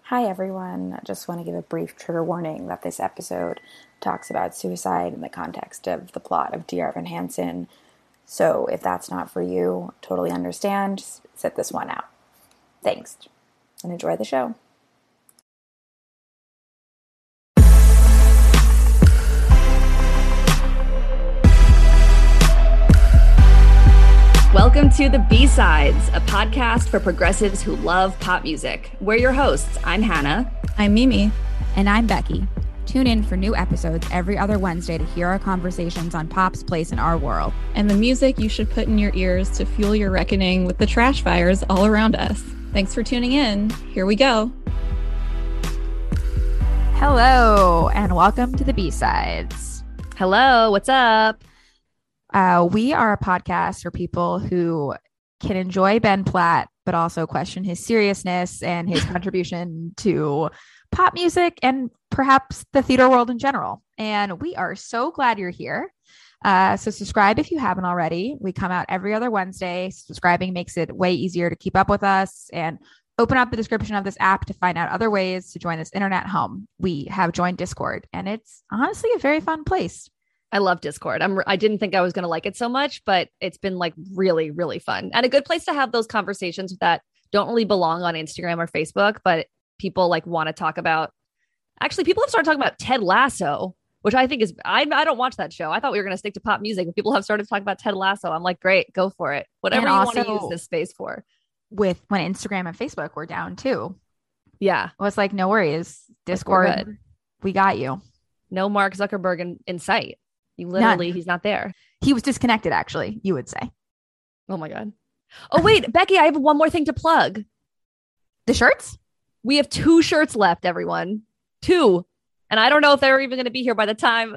Hi everyone. I just want to give a brief trigger warning that this episode talks about suicide in the context of the plot of Dear Evan Hansen. So if that's not for you, totally understand. Sit this one out. Thanks, and enjoy the show. Welcome to The B-Sides, a podcast for progressives who love pop music. We're your hosts. I'm Hannah. I'm Mimi. And I'm Becky. Tune in for new episodes every other Wednesday to hear our conversations on pop's place in our world. And the music you should put in your ears to fuel your reckoning with the trash fires all around us. Thanks for tuning in. Here we go. Hello, and welcome to The B-Sides. Hello, what's up? We are a podcast for people who can enjoy Ben Platt, but also question his seriousness and his contribution to pop music and perhaps the theater world in general. And we are so glad you're here. So subscribe if you haven't already. We come out every other Wednesday. Subscribing makes it way easier to keep up with us, and open up the description of this app to find out other ways to join this internet home. We have joined Discord, and it's honestly a very fun place. I love Discord. I didn't think I was going to like it so much, but it's been like really, really fun and a good place to have those conversations that don't really belong on Instagram or Facebook, but people like want to talk about. Actually, people have started talking about Ted Lasso, which I think is, I don't watch that show. I thought we were going to stick to pop music, but people have started talking about Ted Lasso. I'm like, great, go for it. Whatever you want to use this space for. With when Instagram and Facebook were down too. Yeah. It was like, no worries. Discord, we got you. No Mark Zuckerberg in sight. Literally, he's not there. He was disconnected, actually, you would say. Oh my God. Oh, wait, Becky, I have one more thing to plug. The shirts? We have 2 shirts left, everyone. 2. And I don't know if they're even going to be here by the time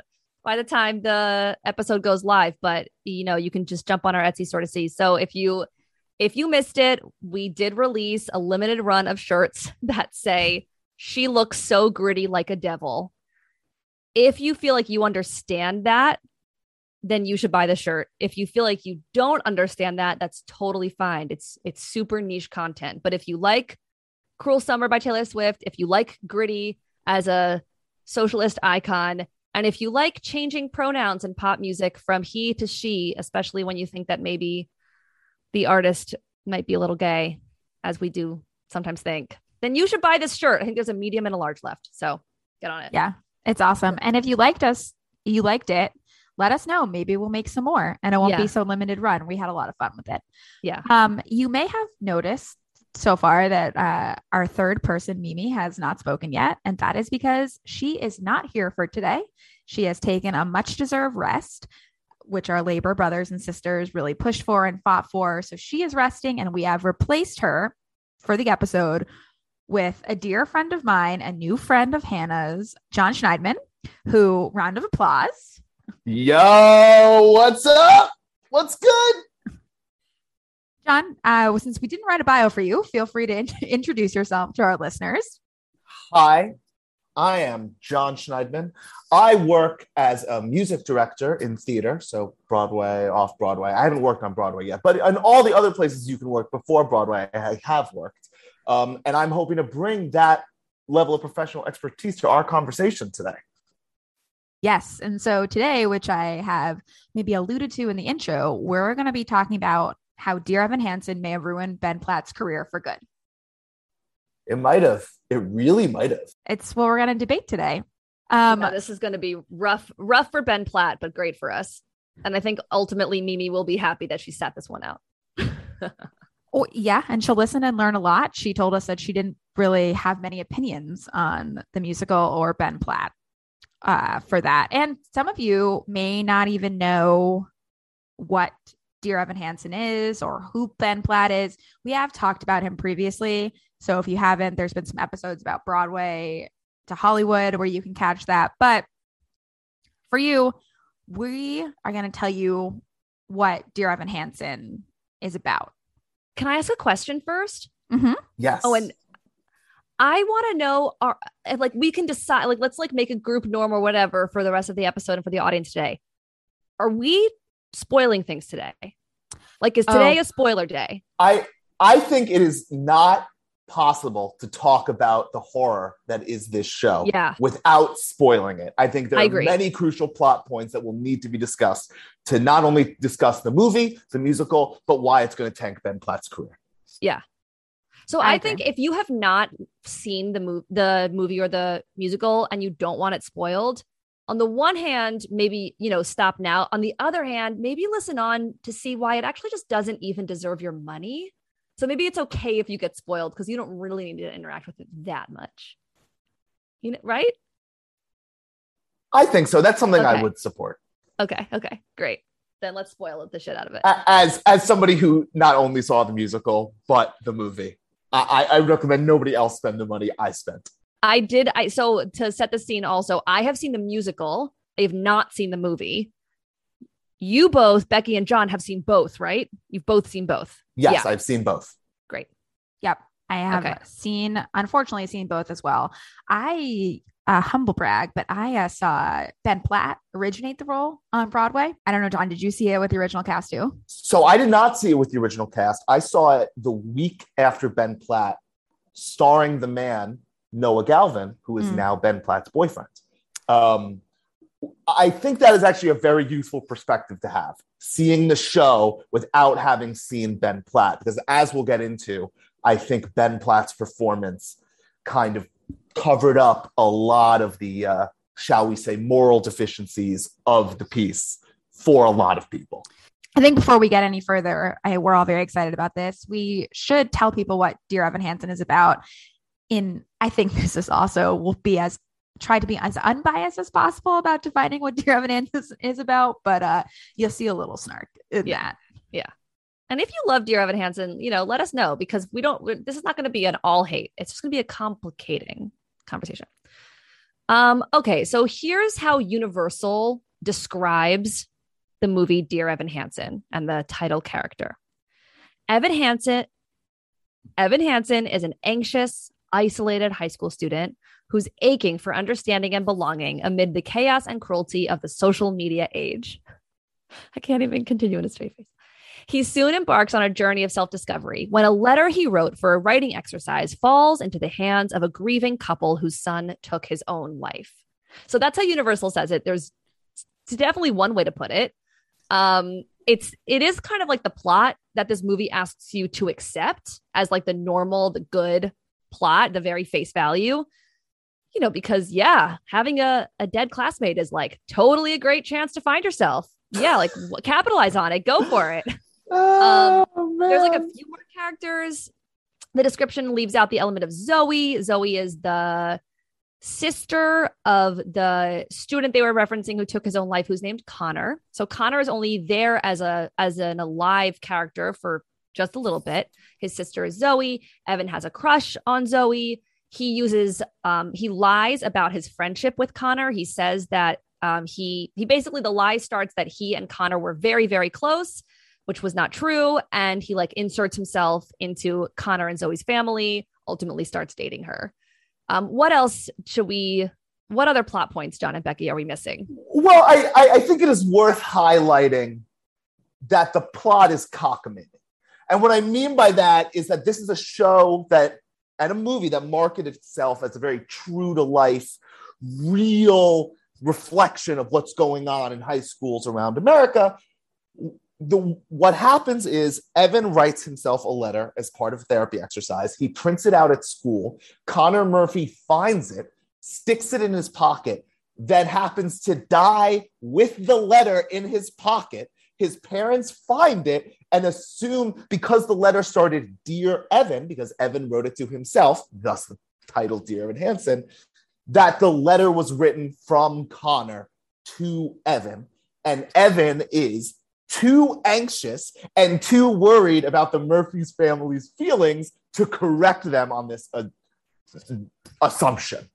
the episode goes live, but you can just jump on our Etsy store to see. So if you missed it, we did release a limited run of shirts that say, "She looks so gritty like a devil." If you feel like you understand that, then you should buy the shirt. If you feel like you don't understand that, that's totally fine. It's super niche content. But if you like Cruel Summer by Taylor Swift, if you like Gritty as a socialist icon, and if you like changing pronouns in pop music from he to she, especially when you think that maybe the artist might be a little gay, as we do sometimes think, then you should buy this shirt. I think there's a medium and a large left. So get on it. Yeah. It's awesome. And if you liked it, let us know. Maybe we'll make some more and it won't be so limited run. We had a lot of fun with it. Yeah. You may have noticed so far that our third person, Mimi, has not spoken yet. And that is because she is not here for today. She has taken a much deserved rest, which our labor brothers and sisters really pushed for and fought for. So she is resting, and we have replaced her for the episode with a dear friend of mine, a new friend of Hannah's, John Schneidman, who, round of applause. Yo, what's up? What's good? John, since we didn't write a bio for you, feel free to introduce yourself to our listeners. Hi, I am John Schneidman. I work as a music director in theater, so Broadway, off Broadway. I haven't worked on Broadway yet, but in all the other places you can work before Broadway, I have worked. And I'm hoping to bring that level of professional expertise to our conversation today. Yes. And so today, which I have maybe alluded to in the intro, we're going to be talking about how Dear Evan Hansen may have ruined Ben Platt's career for good. It might have. It really might have. It's what we're going to debate today. This is going to be rough for Ben Platt, but great for us. And I think ultimately Mimi will be happy that she sat this one out. Oh, yeah. And she'll listen and learn a lot. She told us that she didn't really have many opinions on the musical or Ben Platt for that. And some of you may not even know what Dear Evan Hansen is or who Ben Platt is. We have talked about him previously. So if you haven't, there's been some episodes about Broadway to Hollywood where you can catch that. But for you, we are going to tell you what Dear Evan Hansen is about. Can I ask a question first? Mm-hmm. Yes. Oh, and I want to know, we can decide, let's make a group norm or whatever for the rest of the episode and for the audience today. Are we spoiling things today? Is today a spoiler day? I think it is not possible to talk about the horror that is this show Yeah. without spoiling it. I think there I are agree. many crucial plot points that will need to be discussed to not only discuss the movie, the musical, but why it's going to tank Ben Platt's career. Yeah. So I I agree. think if you have not seen the movie or the musical and you don't want it spoiled, on the one hand, maybe, stop now. On the other hand, maybe listen on to see why it actually just doesn't even deserve your money. So maybe it's okay if you get spoiled because you don't really need to interact with it that much. Right? I think so. That's something I Okay. would support. Okay. Great. Then let's spoil the shit out of it. As somebody who not only saw the musical, but the movie, I recommend nobody else spend the money I spent. So to set the scene also, I have seen the musical. I have not seen the movie. You both, Becky and John, have seen both, right? You've both seen both. Yes, Yeah. I've seen both. Great. Yep. I have unfortunately seen both as well. I humble brag, but I saw Ben Platt originate the role on Broadway. I don't know, John, did you see it with the original cast too? So I did not see it with the original cast. I saw it the week after Ben Platt, starring the man, Noah Galvin, who is now Ben Platt's boyfriend. I think that is actually a very useful perspective to have, seeing the show without having seen Ben Platt, because as we'll get into, I think Ben Platt's performance kind of covered up a lot of the, shall we say, moral deficiencies of the piece for a lot of people. I think before we get any further, we're all very excited about this. We should tell people what Dear Evan Hansen is about. I think this is also will be try to be as unbiased as possible about defining what Dear Evan Hansen is about, but you'll see a little snark in that. Yeah. And if you love Dear Evan Hansen, let us know, because this is not going to be an all hate. It's just going to be a complicating conversation. Okay. So here's how Universal describes the movie Dear Evan Hansen and the title character. Evan Hansen is an anxious, isolated high school student who's aching for understanding and belonging amid the chaos and cruelty of the social media age. I can't even continue in a straight face. He soon embarks on a journey of self-discovery when a letter he wrote for a writing exercise falls into the hands of a grieving couple whose son took his own life. So that's how Universal says it. There's definitely one way to put it. It is kind of like the plot that this movie asks you to accept as like the normal, the good plot, the very face value, because having a dead classmate is like totally a great chance to find yourself. Yeah. Like capitalize on it. Go for it. There's like a few more characters. The description leaves out the element of Zoe. Zoe is the sister of the student they were referencing who took his own life, who's named Connor. So Connor is only there as an alive character for just a little bit. His sister is Zoe. Evan has a crush on Zoe. He lies about his friendship with Connor. He says that he basically, the lie starts that he and Connor were very, very close, which was not true. And he inserts himself into Connor and Zoe's family, ultimately starts dating her. What other plot points, John and Becky, are we missing? Well, I think it is worth highlighting that the plot is cockamamie. And what I mean by that is that this is a show and a movie that marketed itself as a very true to life, real reflection of what's going on in high schools around America. What happens is Evan writes himself a letter as part of a therapy exercise. He prints it out at school. Connor Murphy finds it, sticks it in his pocket, then happens to die with the letter in his pocket. His parents find it and assume, because the letter started Dear Evan, because Evan wrote it to himself, thus the title Dear Evan Hansen, that the letter was written from Connor to Evan. And Evan is too anxious and too worried about the Murphy's family's feelings to correct them on this assumption.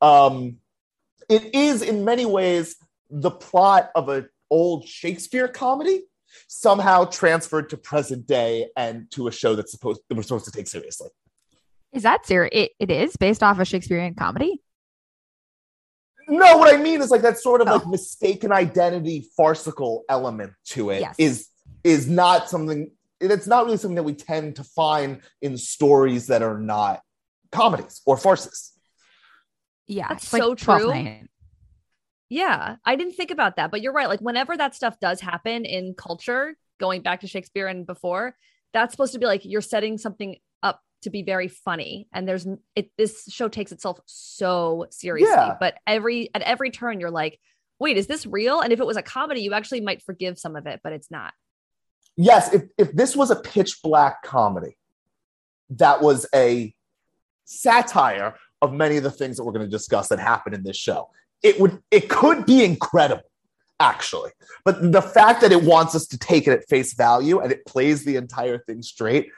It is in many ways the plot of an old Shakespeare comedy, somehow transferred to present day and to a show that we're supposed to take seriously. Is that serious? It is based off a Shakespearean comedy? No, what I mean is that sort of mistaken identity, farcical element to it is not something it's not really something that we tend to find in stories that are not comedies or farces. Yeah, That's it's like so 12th true. Night. Yeah, I didn't think about that, but you're right. Like whenever that stuff does happen in culture, going back to Shakespeare and before, that's supposed to be like you're setting something up to be very funny. And this show takes itself so seriously, Yeah. but at every turn you're like, wait, is this real? And if it was a comedy, you actually might forgive some of it, but it's not. Yes, if this was a pitch black comedy that was a satire of many of the things that we're going to discuss that happen in this show, it could be incredible, actually. But the fact that it wants us to take it at face value and it plays the entire thing straight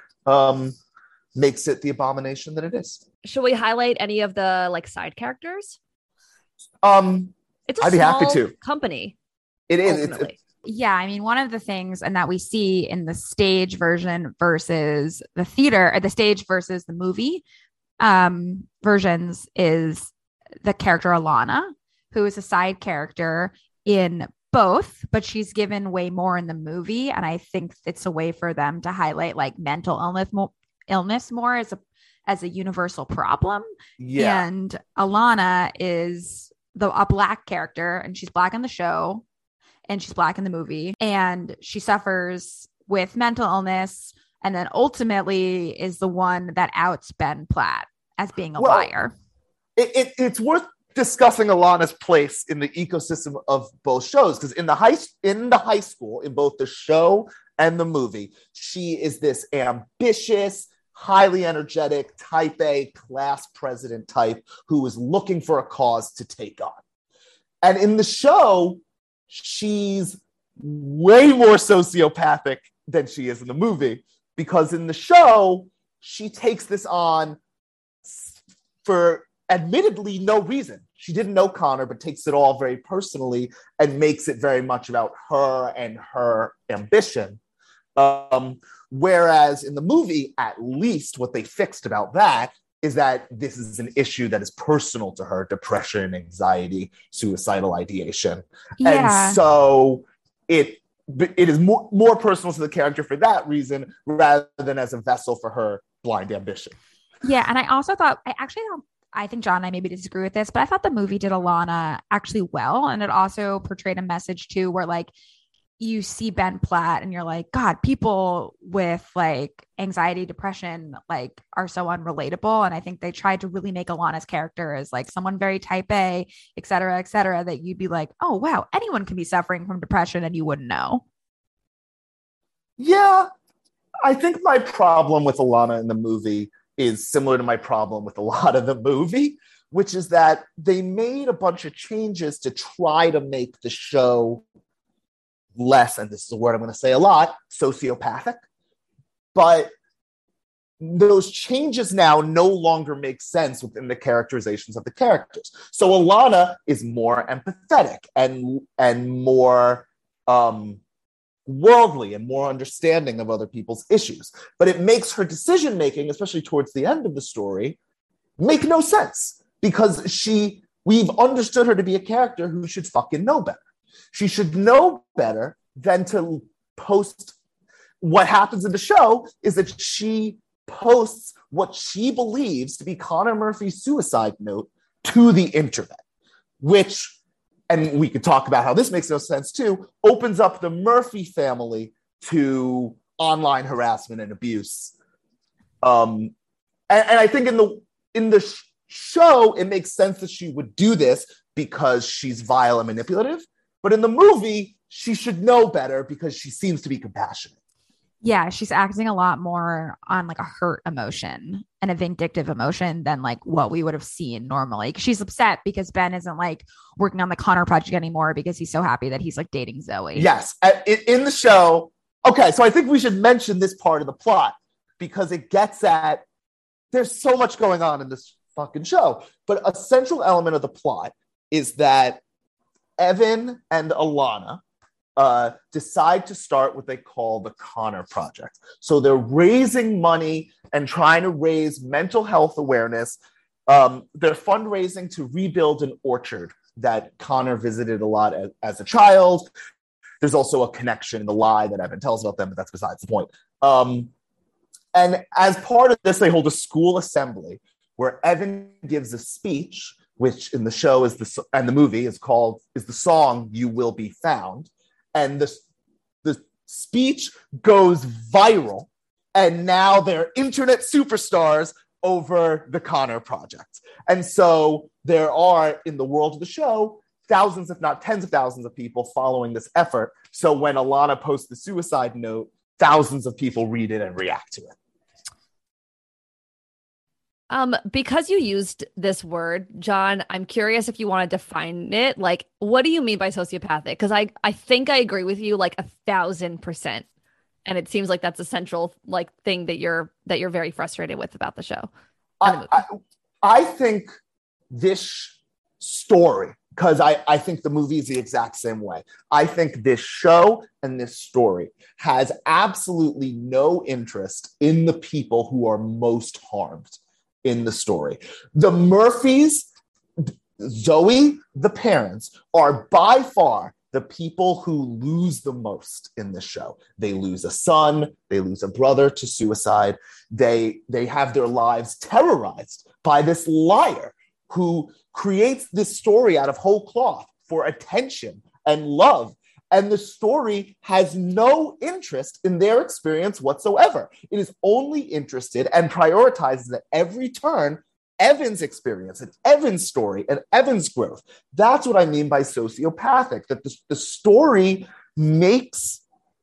makes it the abomination that it is. Should we highlight any of the like side characters? It's a I'd be happy small to. company. It is. Ultimately. Yeah, I mean, one of the things and that we see in the stage version versus the theater, or the stage versus the movie versions, is the character Alana, who is a side character in both, but she's given way more in the movie. And I think it's a way for them to highlight like mental illness more as a universal problem. Yeah. And Alana is a black character, and she's black in the show and she's black in the movie, and she suffers with mental illness, and then ultimately is the one that outs Ben Platt as being a liar. It's worth discussing Alana's place in the ecosystem of both shows, because in the high school, in both the show and the movie, she is this ambitious, highly energetic, type A class president type who is looking for a cause to take on. And in the show, she's way more sociopathic than she is in the movie, because in the show, she takes this on for admittedly no reason. She didn't know Connor, but takes it all very personally and makes it very much about her and her ambition. Whereas in the movie, at least what they fixed about that is that this is an issue that is personal to her: depression, anxiety, suicidal ideation. Yeah. And so it is more personal to the character for that reason, rather than as a vessel for her blind ambition. Yeah. And I also thought, I think John and I maybe disagree with this, but I thought the movie did Alana actually well. And it also portrayed a message too, where like you see Ben Platt and you're like, God, people with like anxiety, depression, like are so unrelatable. And I think they tried to really make Alana's character as like someone very type A, et cetera, that you'd be like, oh, wow, anyone can be suffering from depression and you wouldn't know. Yeah. I think my problem with Alana in the movie is similar to my problem with a lot of the movie, which is that they made a bunch of changes to try to make the show less, and this is a word I'm going to say a lot, sociopathic. But those changes now no longer make sense within the characterizations of the characters. So Alana is more empathetic and more worldly and more understanding of other people's issues. But it makes her decision-making, especially towards the end of the story, make no sense, because we've understood her to be a character who should fucking know better. She should know better than to post. What happens in the show is that she posts what she believes to be Connor Murphy's suicide note to the internet, which, and we could talk about how this makes no sense too, opens up the Murphy family to online harassment and abuse. And I think in the show, it makes sense that she would do this because she's vile and manipulative. But in the movie, she should know better because she seems to be compassionate. Yeah, she's acting a lot more on like a hurt emotion and a vindictive emotion than like what we would have seen normally. She's upset because Ben isn't like working on the Connor project anymore because he's so happy that he's like dating Zoe. Yes, in the show. Okay, so I think we should mention this part of the plot because it gets at, there's so much going on in this fucking show. But a central element of the plot is that Evan and Alana decide to start what they call the Connor Project. So they're raising money and trying to raise mental health awareness. They're fundraising to rebuild an orchard that Connor visited a lot as a child. there's also a connection in the lie that Evan tells about them, but that's besides the point. And as part of this, they hold a school assembly where Evan gives a speech, which in the show and the movie is the song "You Will Be Found," and the speech goes viral, and now they're internet superstars over the Connor Project. And so there are, in the world of the show, thousands, if not tens of thousands of people following this effort. So when Alana posts the suicide note, thousands of people read it and react to it. Because you used this word, John, I'm curious if you want to define it. Like, what do you mean by sociopathic? Because I think I agree with you like 1,000%. And it seems like that's a central like thing that you're very frustrated with about the show. I think this story, because I think the movie is the exact same way. I think this show and this story has absolutely no interest in the people who are most harmed in the story. The Murphys, Zoe, the parents, are by far the people who lose the most in this show. They lose a son, they lose a brother to suicide. They have their lives terrorized by this liar who creates this story out of whole cloth for attention and love. And the story has no interest in their experience whatsoever. It is only interested and prioritizes at every turn Evan's experience and Evan's story and Evan's growth. That's what I mean by sociopathic, that the story makes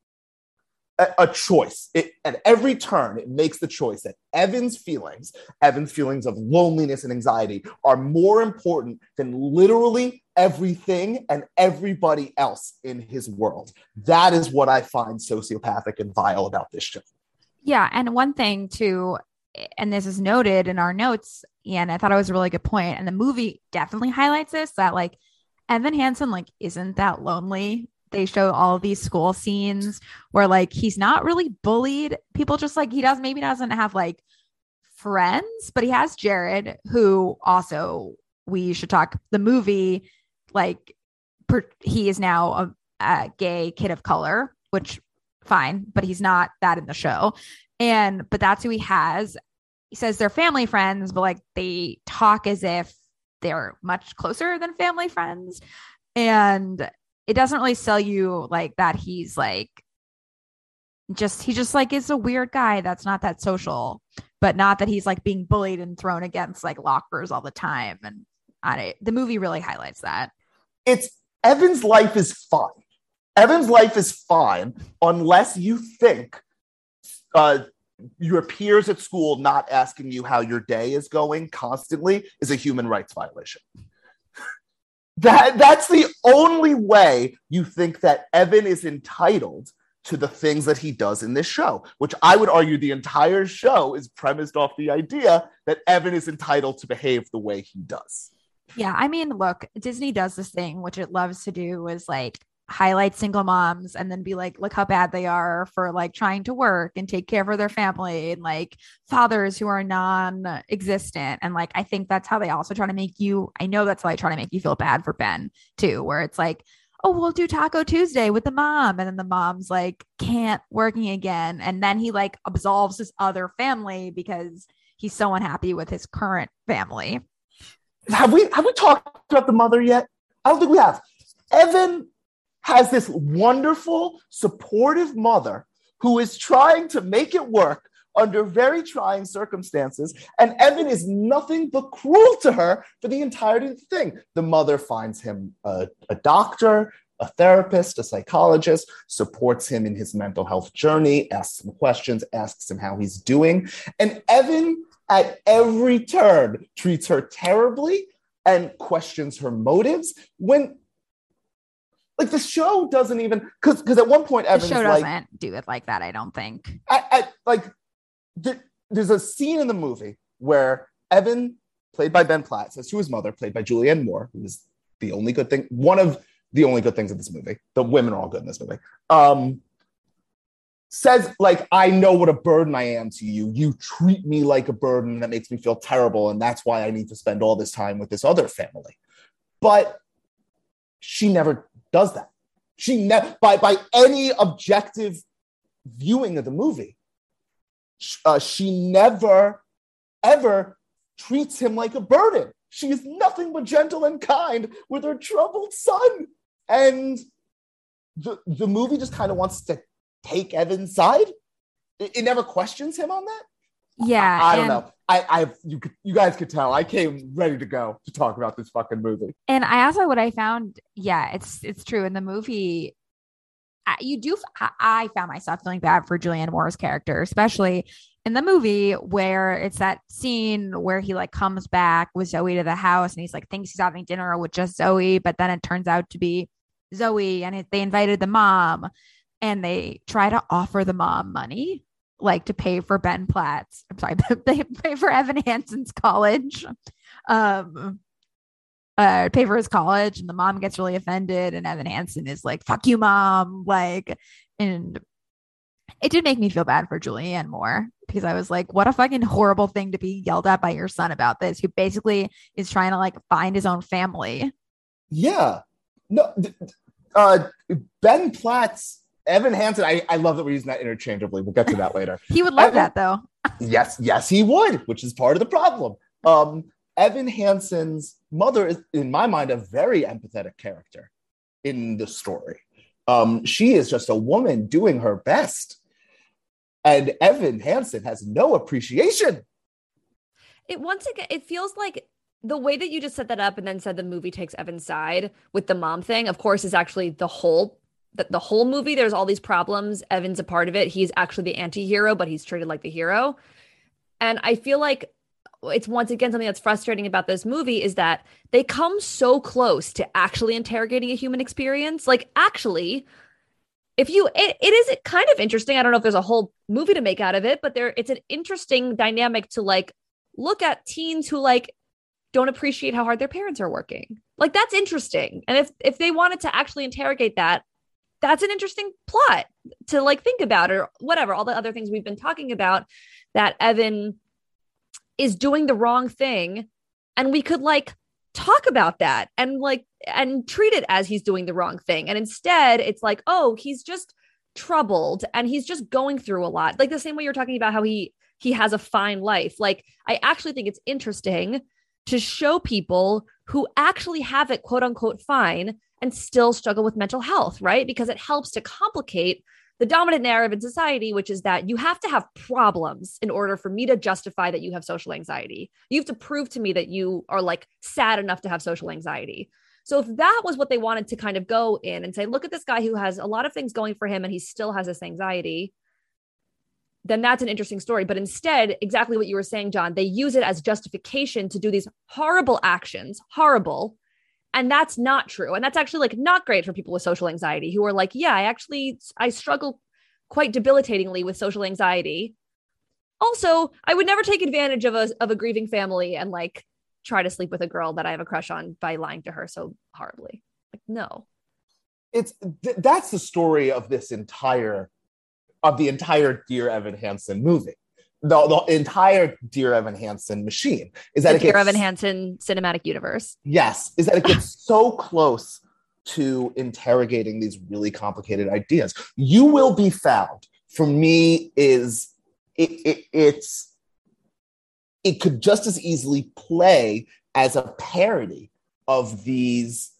a choice. At every turn, it makes the choice that Evan's feelings of loneliness and anxiety are more important than literally everything and everybody else in his world. That is what I find sociopathic and vile about this show. Yeah. And one thing too, and this is noted in our notes, and I thought it was a really good point, and the movie definitely highlights this, that like Evan Hansen like isn't that lonely. They show all of these school scenes where like he's not really bullied. People just like maybe doesn't have like friends, but he has Jared, who also we should talk the movie. Like he is now a gay kid of color, which fine, but he's not that in the show. But that's who he has. He says they're family friends, but like they talk as if they're much closer than family friends. And it doesn't really sell you like that he's like he just like is a weird guy that's not that social, but not that he's like being bullied and thrown against like lockers all the time. And the movie really highlights that. Evan's life is fine. Evan's life is fine unless you think your peers at school not asking you how your day is going constantly is a human rights violation. That's the only way you think that Evan is entitled to the things that he does in this show, which I would argue the entire show is premised off the idea that Evan is entitled to behave the way he does. Yeah, I mean, look, Disney does this thing, which it loves to do, is like highlight single moms and then be like, look how bad they are for like trying to work and take care of their family, and like fathers who are non-existent. And like, I think that's how they also try to make you, I know that's how they try to make you feel bad for Ben too, where it's like, oh, we'll do Taco Tuesday with the mom. And then the mom's like, can't working again. And then he like absolves his other family because he's so unhappy with his current family. Have we talked about the mother yet? I don't think we have. Evan has this wonderful, supportive mother who is trying to make it work under very trying circumstances, and Evan is nothing but cruel to her for the entirety of the thing. The mother finds him a doctor, a therapist, a psychologist, supports him in his mental health journey, asks him questions, asks him how he's doing, and Evan at every turn treats her terribly and questions her motives when, like, the show doesn't even, because at one point Evan's the show doesn't do it like that, I don't think. There's a scene in the movie where Evan, played by Ben Platt, says to his mother, played by Julianne Moore, who is the only good thing, one of the only good things in this movie. The women are all good in this movie. Says, like, I know what a burden I am to you. You treat me like a burden, and that makes me feel terrible, and that's why I need to spend all this time with this other family. But she never does that. By any objective viewing of the movie, she never ever treats him like a burden. She is nothing but gentle and kind with her troubled son. And the movie just kind of wants to take Evan's side. It never questions him on that. Yeah. I don't know. You guys could tell I came ready to go to talk about this fucking movie. And what I found, it's true. In the movie, I found myself feeling bad for Julianne Moore's character, especially in the movie where it's that scene where he like comes back with Zoe to the house and he's like thinks he's having dinner with just Zoe, but then it turns out to be Zoe, and they invited the mom, and they try to offer the mom money like to pay for Ben Platt's. I'm sorry, they pay for Evan Hansen's college. Pay for his college, and the mom gets really offended, and Evan Hansen is like, "Fuck you, mom!" And it did make me feel bad for Julianne Moore, because I was like, "What a fucking horrible thing to be yelled at by your son about this, who basically is trying to like find his own family." Yeah, no, Ben Platt's Evan Hansen. I love that we're using that interchangeably. We'll get to that later. He would love that though. Yes, he would, which is part of the problem. Evan Hansen's mother is, in my mind, a very empathetic character in the story. She is just a woman doing her best. And Evan Hansen has no appreciation. It feels like the way that you just set that up and then said the movie takes Evan's side with the mom thing, of course, is actually the whole movie. There's all these problems. Evan's a part of it. He's actually the anti-hero, but he's treated like the hero. And I feel like it's once again something that's frustrating about this movie is that they come so close to actually interrogating a human experience. Like, actually, it is kind of interesting. I don't know if there's a whole movie to make out of it, but it's an interesting dynamic to like look at teens who like don't appreciate how hard their parents are working. Like, that's interesting. And if they wanted to actually interrogate that, that's an interesting plot to like think about, or whatever, all the other things we've been talking about, that Evan is doing the wrong thing, and we could like talk about that and treat it as he's doing the wrong thing. And instead it's like, oh, he's just troubled and he's just going through a lot. Like the same way you're talking about how he has a fine life. Like, I actually think it's interesting to show people who actually have it quote unquote fine and still struggle with mental health, right? Because it helps to complicate the dominant narrative in society, which is that you have to have problems in order for me to justify that you have social anxiety. You have to prove to me that you are like sad enough to have social anxiety. So if that was what they wanted to kind of go in and say, look at this guy who has a lot of things going for him and he still has this anxiety, then that's an interesting story. But instead, exactly what you were saying, John, they use it as justification to do these horrible actions, horrible. And that's not true. And that's actually like not great for people with social anxiety who are like, yeah, I struggle quite debilitatingly with social anxiety. Also, I would never take advantage of a grieving family and like try to sleep with a girl that I have a crush on by lying to her so horribly. Like, no. That's the story of the entire Dear Evan Hansen movie. The entire Dear Evan Hansen machine is that the Dear Evan Hansen cinematic universe. Yes, is that it gets so close to interrogating these really complicated ideas. You Will Be Found, for me, is it could just as easily play as a parody of these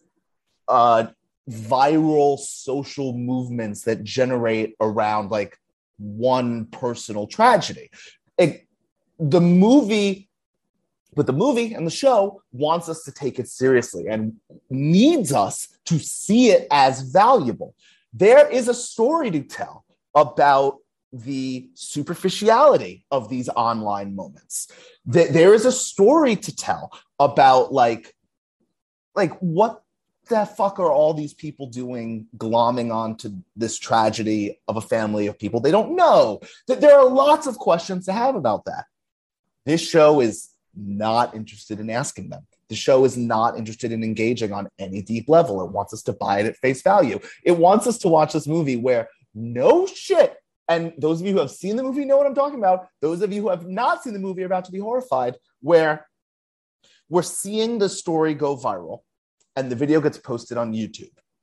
viral social movements that generate around like one personal tragedy. The movie and the show wants us to take it seriously and needs us to see it as valuable. There is a story to tell about the superficiality of these online moments. There is a story to tell about like what the fuck are all these people doing glomming onto this tragedy of a family of people they don't know? That there are lots of questions to have about that. This show is not interested in asking them. The show is not interested in engaging on any deep level. It wants us to buy it at face value. It wants us to watch this movie where no shit, and those of you who have seen the movie know what I'm talking about. Those of you who have not seen the movie are about to be horrified, where we're seeing the story go viral and the video gets posted on YouTube.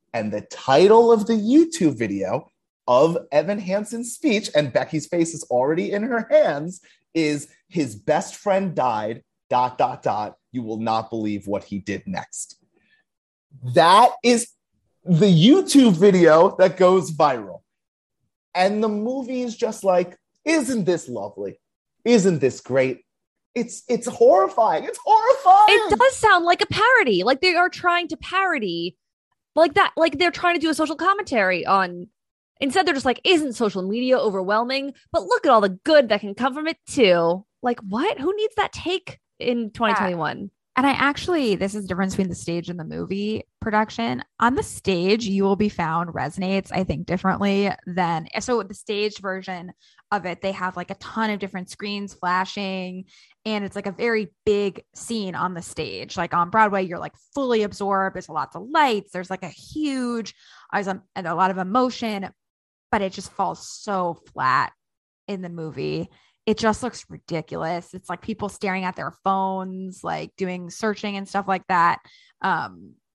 And the title of the YouTube video of Evan Hansen's speech, and Becky's face is already in her hands, is his best friend died, ... You will not believe what he did next. That is the YouTube video that goes viral. And the movie is just like, isn't this lovely? Isn't this great? It's horrifying. It's horrifying. It does sound like a parody. Like they are trying to parody like that. Like they're trying to do a social commentary on. Instead, they're just like, isn't social media overwhelming? But look at all the good that can come from it too. Like what? Who needs that take in 2021? And I actually, this is the difference between the stage and the movie production. On the stage, You Will Be Found resonates, I think, differently than, so the stage version of it, they have like a ton of different screens flashing, and it's like a very big scene on the stage. Like on Broadway, you're like fully absorbed. There's lots of lights. There's like a huge, and a lot of emotion, but it just falls so flat in the movie. It just looks ridiculous. It's like people staring at their phones, like doing searching and stuff like that. Yeah,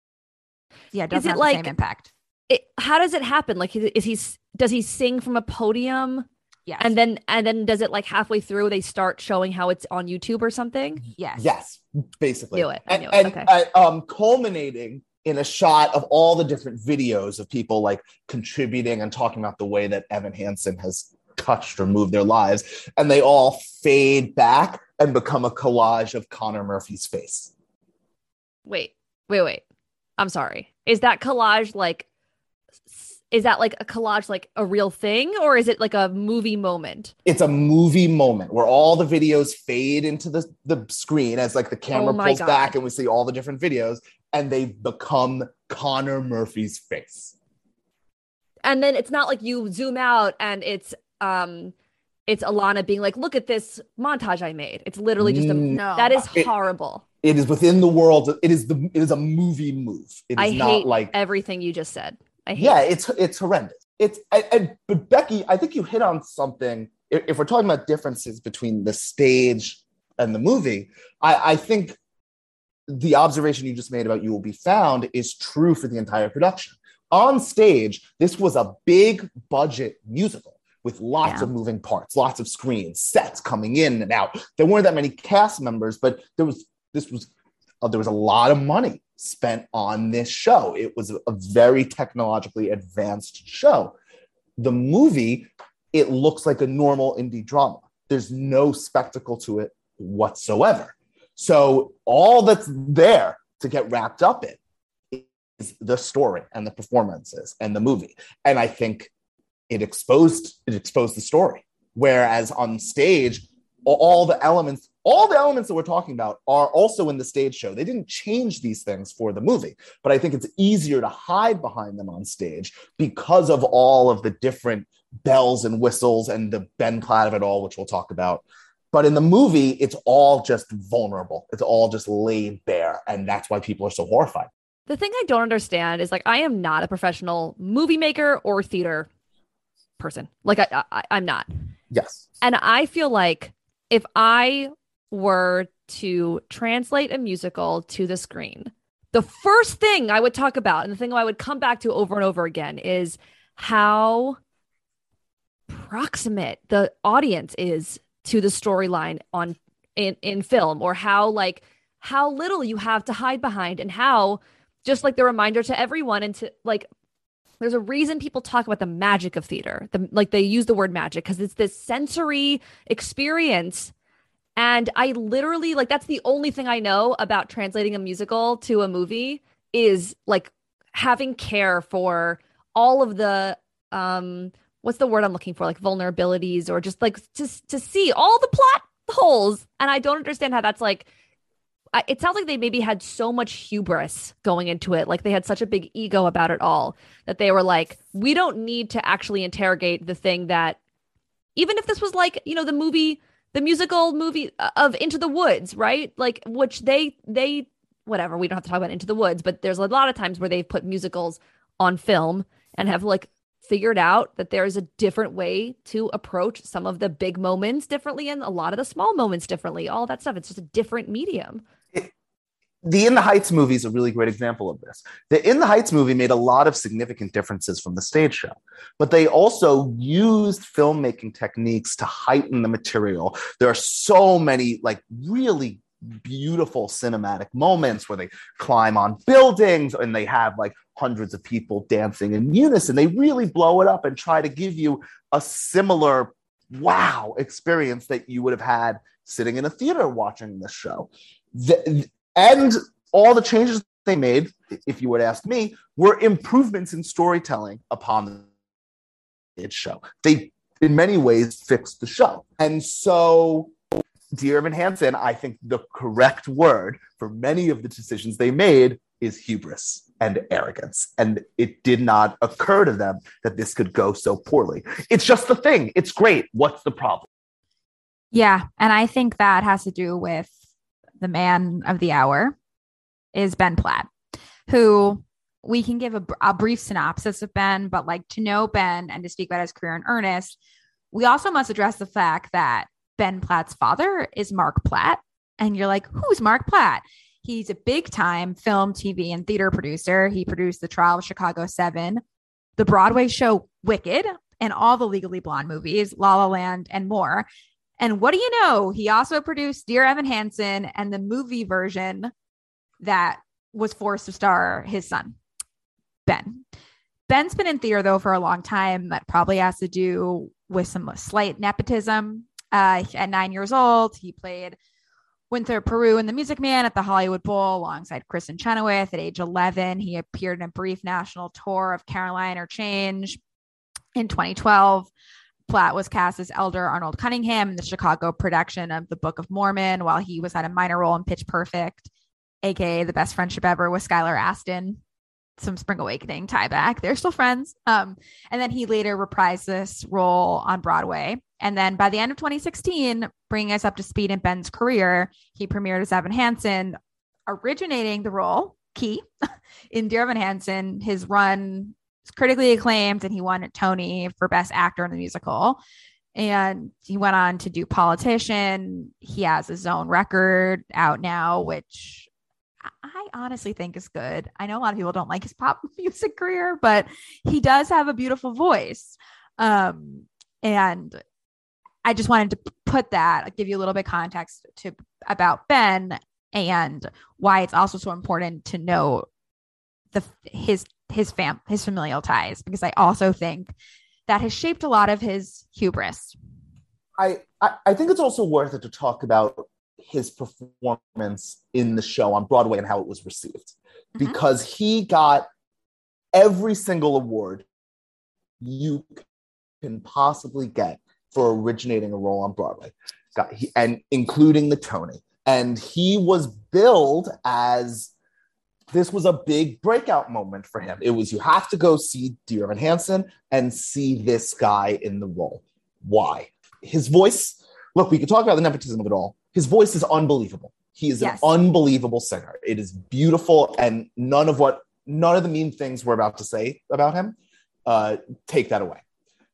it doesn't have the same impact. How does it happen? Like, does he sing from a podium? Yes. And then does it like halfway through they start showing how it's on YouTube or something? Yes, basically. I knew it. Okay. Culminating in a shot of all the different videos of people like contributing and talking about the way that Evan Hansen has touched or moved their lives, and they all fade back and become a collage of Connor Murphy's face. Wait. I'm sorry. Is that collage like a collage like a real thing, or is it like a movie moment? It's a movie moment where all the videos fade into the screen as like the camera pulls back and we see all the different videos, and they become Connor Murphy's face. And then it's not like you zoom out and it's Alana being like, look at this montage I made. It's literally just that is horrible. It is within the world. It is a movie move. It is I not hate like everything you just said. I hate it's horrendous. But Becky, I think you hit on something. If we're talking about differences between the stage and the movie, I think the observation you just made about You Will Be Found is true for the entire production. On stage, this was a big budget musical with lots of moving parts, lots of screens, sets coming in and out. There weren't that many cast members, but there was a lot of money spent on this show. It was a very technologically advanced show. The movie, it looks like a normal indie drama. There's no spectacle to it whatsoever. So all that's there to get wrapped up in is the story and the performances and the movie. And I think it exposed the story. Whereas on stage, all the elements that we're talking about are also in the stage show. They didn't change these things for the movie, but I think it's easier to hide behind them on stage because of all of the different bells and whistles and the Ben Platt of it all, which we'll talk about. But in the movie, it's all just vulnerable. It's all just laid bare. And that's why people are so horrified. The thing I don't understand is like, I am not a professional movie maker or theater person. Like I'm not. Yes. And I feel like if I were to translate a musical to the screen, the first thing I would talk about and the thing I would come back to over and over again is how proximate the audience is to the storyline in film, or how little you have to hide behind, and how just like the reminder to everyone, and to like, there's a reason people talk about the magic of theater. They use the word magic because it's this sensory experience. And I literally, like, that's the only thing I know about translating a musical to a movie is like having care for all of the, what's the word I'm looking for? Like vulnerabilities, or just like to see all the plot holes. And I don't understand how that's like, it sounds like they maybe had so much hubris going into it. Like they had such a big ego about it all that they were like, we don't need to actually interrogate the thing that, even if this was like, you know, the musical movie of Into the Woods, right? Like, which they whatever, we don't have to talk about Into the Woods, but there's a lot of times where they've put musicals on film and have like figured out that there's a different way to approach some of the big moments differently and a lot of the small moments differently, all that stuff. It's just a different medium. The In the Heights movie is a really great example of this. The In the Heights movie made a lot of significant differences from the stage show, but they also used filmmaking techniques to heighten the material. There are so many like really beautiful cinematic moments where they climb on buildings and they have like hundreds of people dancing in unison. They really blow it up and try to give you a similar wow experience that you would have had sitting in a theater watching this show. And all the changes they made, if you would ask me, were improvements in storytelling upon the show. They, in many ways, fixed the show. And so Dear Evan Hansen, I think the correct word for many of the decisions they made is hubris and arrogance. And it did not occur to them that this could go so poorly. It's just the thing. It's great. What's the problem? Yeah. And I think that has to do with the man of the hour is Ben Platt, who we can give a brief synopsis of Ben, but like to know Ben and to speak about his career in earnest, we also must address the fact that Ben Platt's father is Mark Platt. And you're like, who's Mark Platt? He's a big time film, TV, and theater producer. He produced The Trial of Chicago 7, the Broadway show Wicked, and all the Legally Blonde movies, La La Land, and more. And what do you know? He also produced Dear Evan Hansen and the movie version that was forced to star his son, Ben. Ben's been in theater, though, for a long time. That probably has to do with some slight nepotism. At 9 years old, he played Winthrop Peru in The Music Man at the Hollywood Bowl alongside Kristen Chenoweth. At age 11, he appeared in a brief national tour of Caroline or Change. In 2012, Platt was cast as Elder Arnold Cunningham in the Chicago production of The Book of Mormon, while he was at a minor role in Pitch Perfect, aka The Best Friendship Ever with Skylar Astin. Some Spring Awakening tie back. They're still friends. And then he later reprised this role on Broadway. And then by the end of 2016, bringing us up to speed in Ben's career, he premiered as Evan Hansen, originating the role, key, in Dear Evan Hansen. His run was critically acclaimed, and he won a Tony for Best Actor in the Musical. And he went on to do Politician. He has his own record out now, which I honestly think is good. I know a lot of people don't like his pop music career, but he does have a beautiful voice. And I just wanted to put that, give you a little bit of context about Ben and why it's also so important to know his familial ties, because I also think that has shaped a lot of his hubris. I think it's also worth it to talk about his performance in the show on Broadway and how it was received, because he got every single award you can possibly get for originating a role on Broadway, and including the Tony. And he was billed as this was a big breakout moment for him. It was, you have to go see Dear Evan Hansen and see this guy in the role. Why? His voice, look, we could talk about the nepotism of it all. His voice is unbelievable. He is an unbelievable singer. It is beautiful, and none of the mean things we're about to say about him take that away.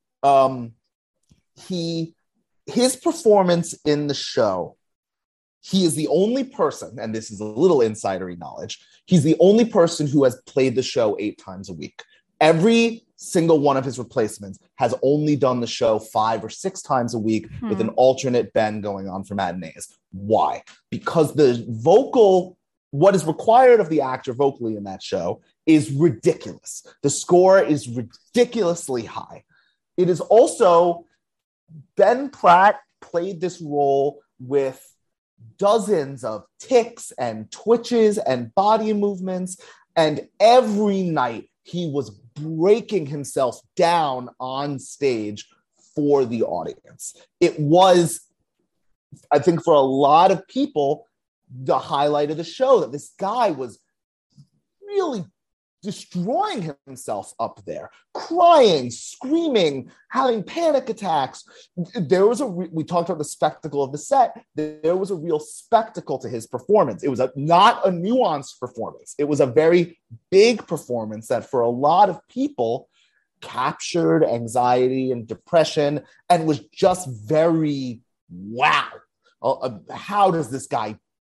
His performance in the show, he is the only person, and this is a little insidery knowledge, he's the only person who has played the show 8 times a week. Every single one of his replacements has only done the show 5 or 6 times a week with an alternate Ben going on for matinees. Why? Because what is required of the actor vocally in that show is ridiculous. The score is ridiculously high. It is also, Ben Platt played this role with dozens of tics and twitches and body movements, and every night he was breaking himself down on stage for the audience. It was, I think, for a lot of people, the highlight of the show, that this guy was really destroying himself up there, crying, screaming, having panic attacks. There was we talked about the spectacle of the set. There was a real spectacle to his performance. It was not a nuanced performance. It was a very big performance that for a lot of people captured anxiety and depression and was just very, wow. How does this guy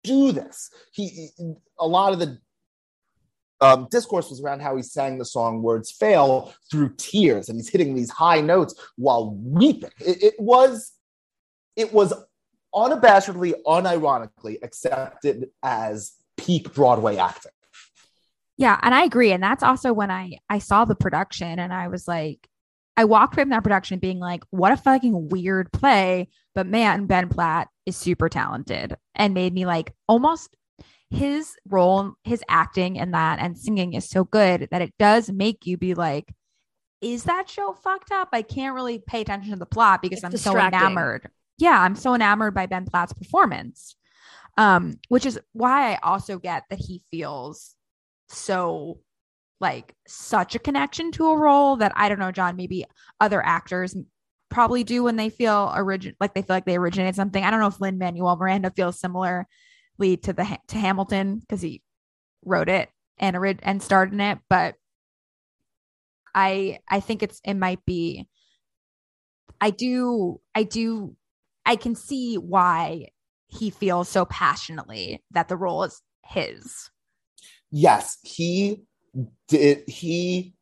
do this. A lot of the discourse was around how he sang the song Words Fail through tears, and he's hitting these high notes while weeping. It was unabashedly, unironically accepted as peak Broadway acting. Yeah, and I agree. And that's also when I saw the production and I was like, I walked away from that production being like, what a fucking weird play. But man, Ben Platt is super talented and made me like almost his role, his acting in that and singing is so good that it does make you be like, is that show fucked up? I can't really pay attention to the plot because I'm so enamored. Yeah, I'm so enamored by Ben Platt's performance, which is why I also get that he feels so like such a connection to a role that I don't know, John, maybe other actors probably do when they feel like they originated something. I don't know if Lin-Manuel Miranda feels similarly to Hamilton because he wrote it and starred in it, but I think it might be. I can see why he feels so passionately that the role is his. Yes, he did. He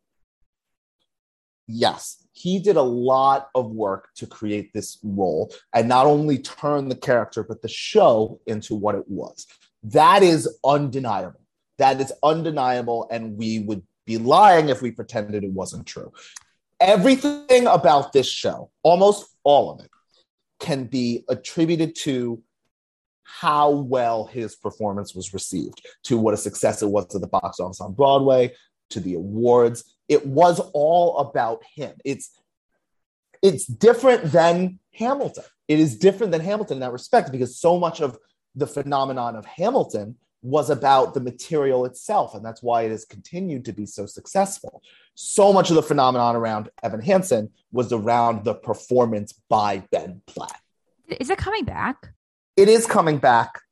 did a lot of work to create this role and not only turn the character, but the show into what it was. That is undeniable. And we would be lying if we pretended it wasn't true. Everything about this show, almost all of it, can be attributed to how well his performance was received, to what a success it was at the box office on Broadway, to the awards. It was all about him. It's different than Hamilton. It is different than Hamilton in that respect because so much of the phenomenon of Hamilton was about the material itself, and that's why it has continued to be so successful. So much of the phenomenon around Evan Hansen was around the performance by Ben Platt. Is it coming back? It is coming back.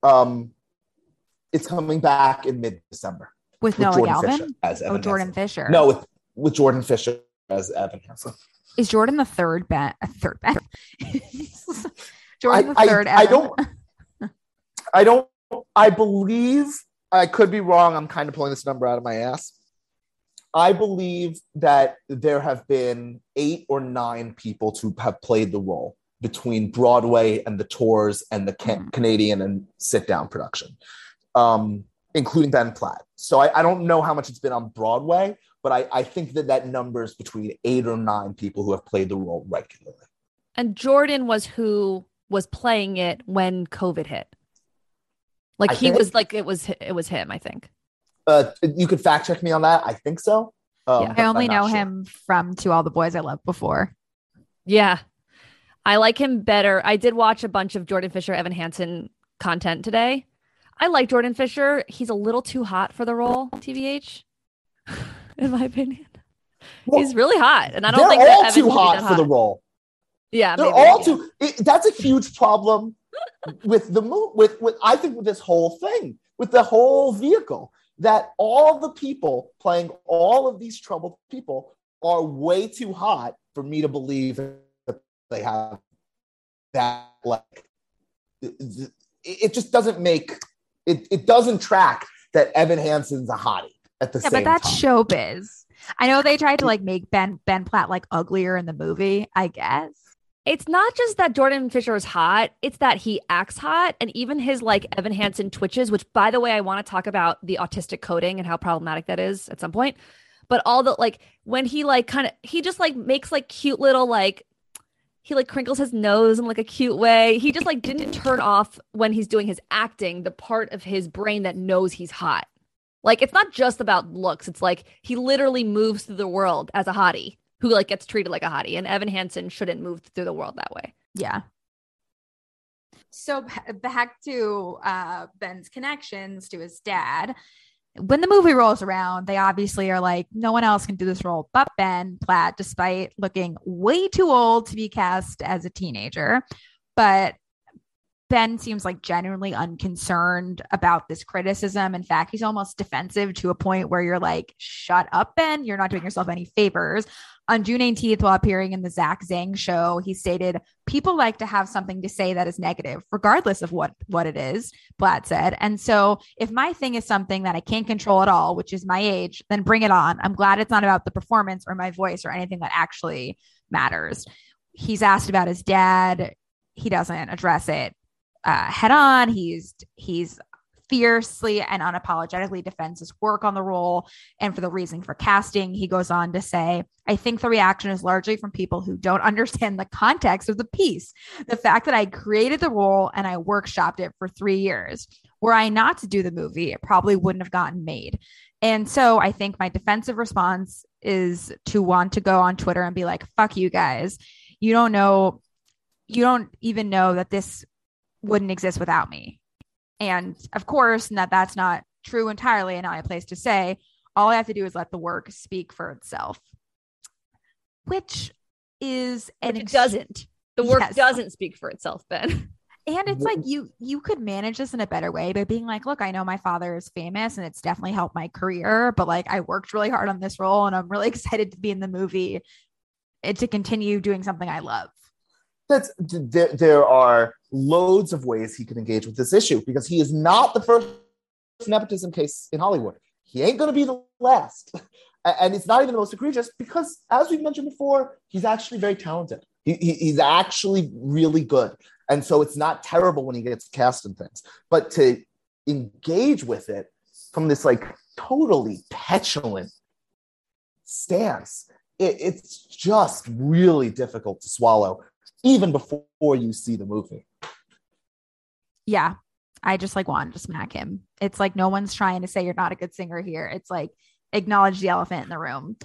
It's coming back in mid-December. With Noah Jordan Galvin? Jordan Hansen. Fisher. No, with Jordan Fisher as Evan Hansen. Is Jordan the third Ben? Jordan the third Evan? I believe, I could be wrong, I'm kind of pulling this number out of my ass. I believe that there have been 8 or 9 people to have played the role between Broadway and the tours and the Canadian and sit-down production, including Ben Platt. So I don't know how much it's been on Broadway, but I think that number is between 8 or 9 people who have played the role regularly. And Jordan was who was playing it when COVID hit. Like it was him, I think. You could fact check me on that. I think so. I only know him from To All the Boys I Loved Before. Yeah. I like him better. I did watch a bunch of Jordan Fisher, Evan Hansen content today. I like Jordan Fisher. He's a little too hot for the role, TBH, in my opinion. Well, he's really hot. And I don't think they're all too hot for the role. Yeah. They're all too. That's a huge problem with the with I think with this whole thing, with the whole vehicle, that all the people playing all of these troubled people are way too hot for me to believe that they have that. Like, it just doesn't make it doesn't track that Evan Hansen's a hottie at the same time. Yeah, but that's showbiz. I know they tried to like make Ben Platt like uglier in the movie, I guess. It's not just that Jordan Fisher is hot, it's that he acts hot, and even his like Evan Hansen twitches, which by the way, I want to talk about the autistic coding and how problematic that is at some point. But all the like when he like kind of he just like makes like cute little like he like crinkles his nose in like a cute way. He just like didn't turn off when he's doing his acting, the part of his brain that knows he's hot. Like it's not just about looks. It's like he literally moves through the world as a hottie who like gets treated like a hottie, and Evan Hansen shouldn't move through the world that way. Yeah. So back to Ben's connections to his dad. When the movie rolls around, they obviously are like, no one else can do this role but Ben Platt, despite looking way too old to be cast as a teenager. But Ben seems like genuinely unconcerned about this criticism. In fact, he's almost defensive to a point where you're like, shut up, Ben. You're not doing yourself any favors. On June 18th, while appearing in the Zach Zhang show, he stated, "People like to have something to say that is negative, regardless of what it is," Platt said. "And so if my thing is something that I can't control at all, which is my age, then bring it on. I'm glad it's not about the performance or my voice or anything that actually matters." He's asked about his dad. He doesn't address it head on. He's fiercely and unapologetically defends his work on the role and for the reason for casting. He goes on to say, "I think the reaction is largely from people who don't understand the context of the piece. The fact that I created the role and I workshopped it for 3 years. Were I not to do the movie, it probably wouldn't have gotten made." And so I think my defensive response is to want to go on Twitter and be like, "Fuck you guys. You don't even know that this wouldn't exist without me." And of course, that's not true entirely and not a place to say. All I have to do is let the work speak for itself, which is it doesn't. The work doesn't speak for itself, Ben. And it's like you could manage this in a better way by being like, "Look, I know my father is famous and it's definitely helped my career, but like I worked really hard on this role and I'm really excited to be in the movie and to continue doing something I love." There are loads of ways he can engage with this issue because he is not the first nepotism case in Hollywood. He ain't going to be the last. And it's not even the most egregious because, as we've mentioned before, he's actually very talented. He's actually really good. And so it's not terrible when he gets cast in things. But to engage with it from this like totally petulant stance, it's just really difficult to swallow, even before you see the movie. Yeah, I just like wanted to smack him. It's like no one's trying to say you're not a good singer here. It's like acknowledge the elephant in the room.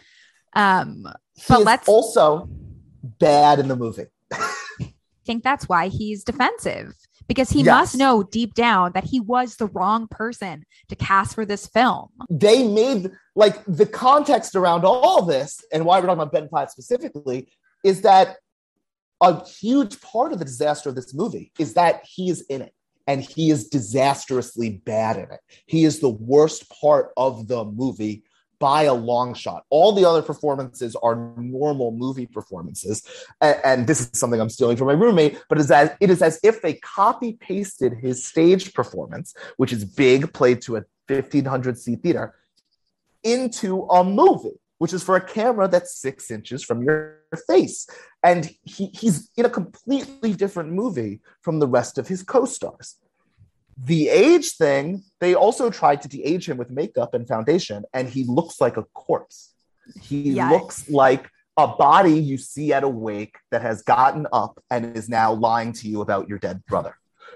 But let's also bad in the movie. I think that's why he's defensive, because he must know deep down that he was the wrong person to cast for this film. They made like the context around all this and why we're talking about Ben Platt specifically is that a huge part of the disaster of this movie is that he is in it and he is disastrously bad in it. He is the worst part of the movie by a long shot. All the other performances are normal movie performances. And this is something I'm stealing from my roommate, but it is as if they copy pasted his stage performance, which is big, played to a 1,500 seat theater, into a movie, which is for a camera that's 6 inches from your face. And he's in a completely different movie from the rest of his co-stars. The age thing, they also tried to de-age him with makeup and foundation, and he looks like a corpse. He looks like a body you see at a wake that has gotten up and is now lying to you about your dead brother.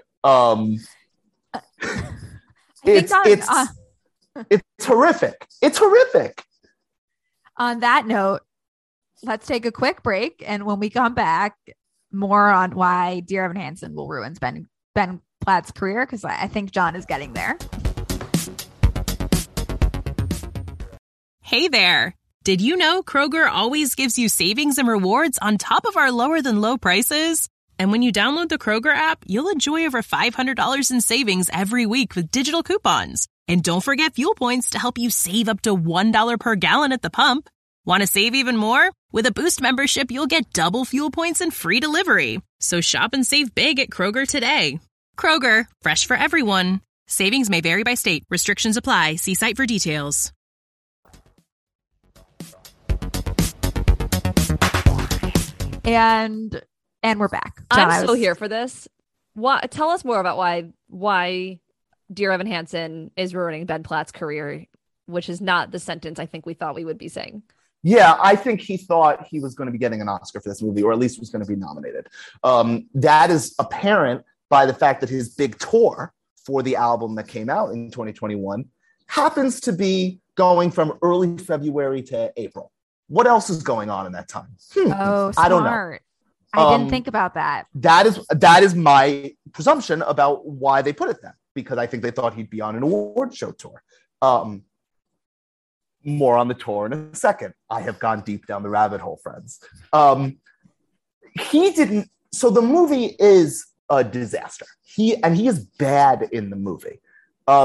It's horrific. It's horrific. On that note, let's take a quick break. And when we come back, more on why Dear Evan Hansen will ruin Ben Platt's career, because I think John is getting there. Hey there. Did you know Kroger always gives you savings and rewards on top of our lower than low prices? And when you download the Kroger app, you'll enjoy over $500 in savings every week with digital coupons. And don't forget fuel points to help you save up to $1 per gallon at the pump. Want to save even more? With a Boost membership, you'll get double fuel points and free delivery. So shop and save big at Kroger today. Kroger, fresh for everyone. Savings may vary by state. Restrictions apply. See site for details. And we're back. John, I'm so here for this. Tell us more about why Dear Evan Hansen is ruining Ben Platt's career, which is not the sentence I think we thought we would be saying. Yeah, I think he thought he was going to be getting an Oscar for this movie, or at least was going to be nominated. That is apparent by the fact that his big tour for the album that came out in 2021 happens to be going from early February to April. What else is going on in that time? Oh, smart. I don't know. I didn't think about that. That is my presumption about why they put it then, because I think they thought he'd be on an award show tour. More on the tour in a second. I have gone deep down the rabbit hole, friends. He didn't. So the movie is a disaster. He is bad in the movie.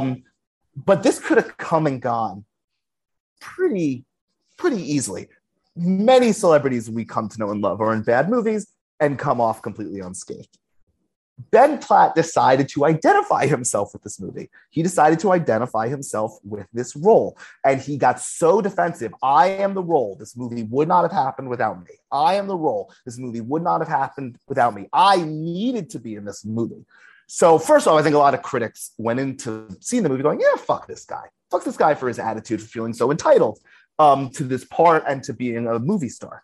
But this could have come and gone pretty easily. many celebrities we come to know and love are in bad movies and come off completely unscathed. Ben Platt decided to identify himself with this movie. He decided to identify himself with this role. And he got so defensive. I am the role. This movie would not have happened without me. I am the role. This movie would not have happened without me. I needed to be in this movie. So first of all, I think a lot of critics went into seeing the movie going, yeah, fuck this guy. Fuck this guy for his attitude, for feeling so entitled to this part and to being a movie star.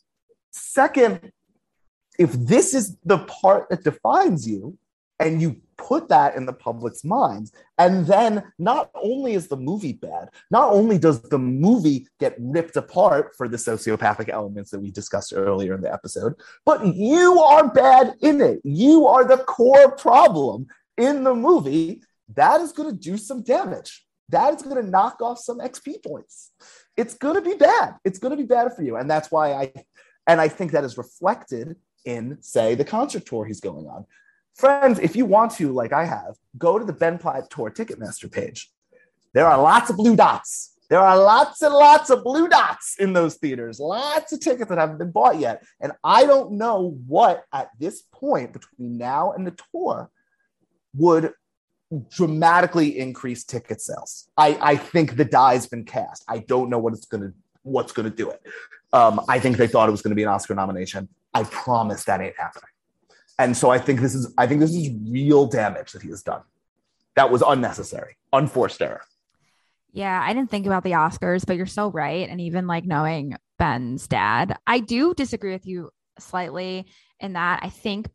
Second, if this is the part that defines you and you put that in the public's minds, and then not only is the movie bad, not only does the movie get ripped apart for the sociopathic elements that we discussed earlier in the episode, but you are bad in it. You are the core problem in the movie. That is going to do some damage. That is going to knock off some XP points. It's going to be bad. It's going to be bad for you. And that's why I think that is reflected in, say, the concert tour he's going on. Friends, if you want to, like I have, go to the Ben Platt Tour Ticketmaster page. There are lots of blue dots. There are lots and lots of blue dots in those theaters. Lots of tickets that haven't been bought yet. And I don't know what, at this point, between now and the tour, would dramatically increase ticket sales. I think the die's been cast. I don't know what's going to do it. I think they thought it was going to be an Oscar nomination. I promise that ain't happening. And so I think this is real damage that he has done. That was unnecessary, unforced error. Yeah, I didn't think about the Oscars, but you're so right. And even like knowing Ben's dad, I do disagree with you slightly in that I think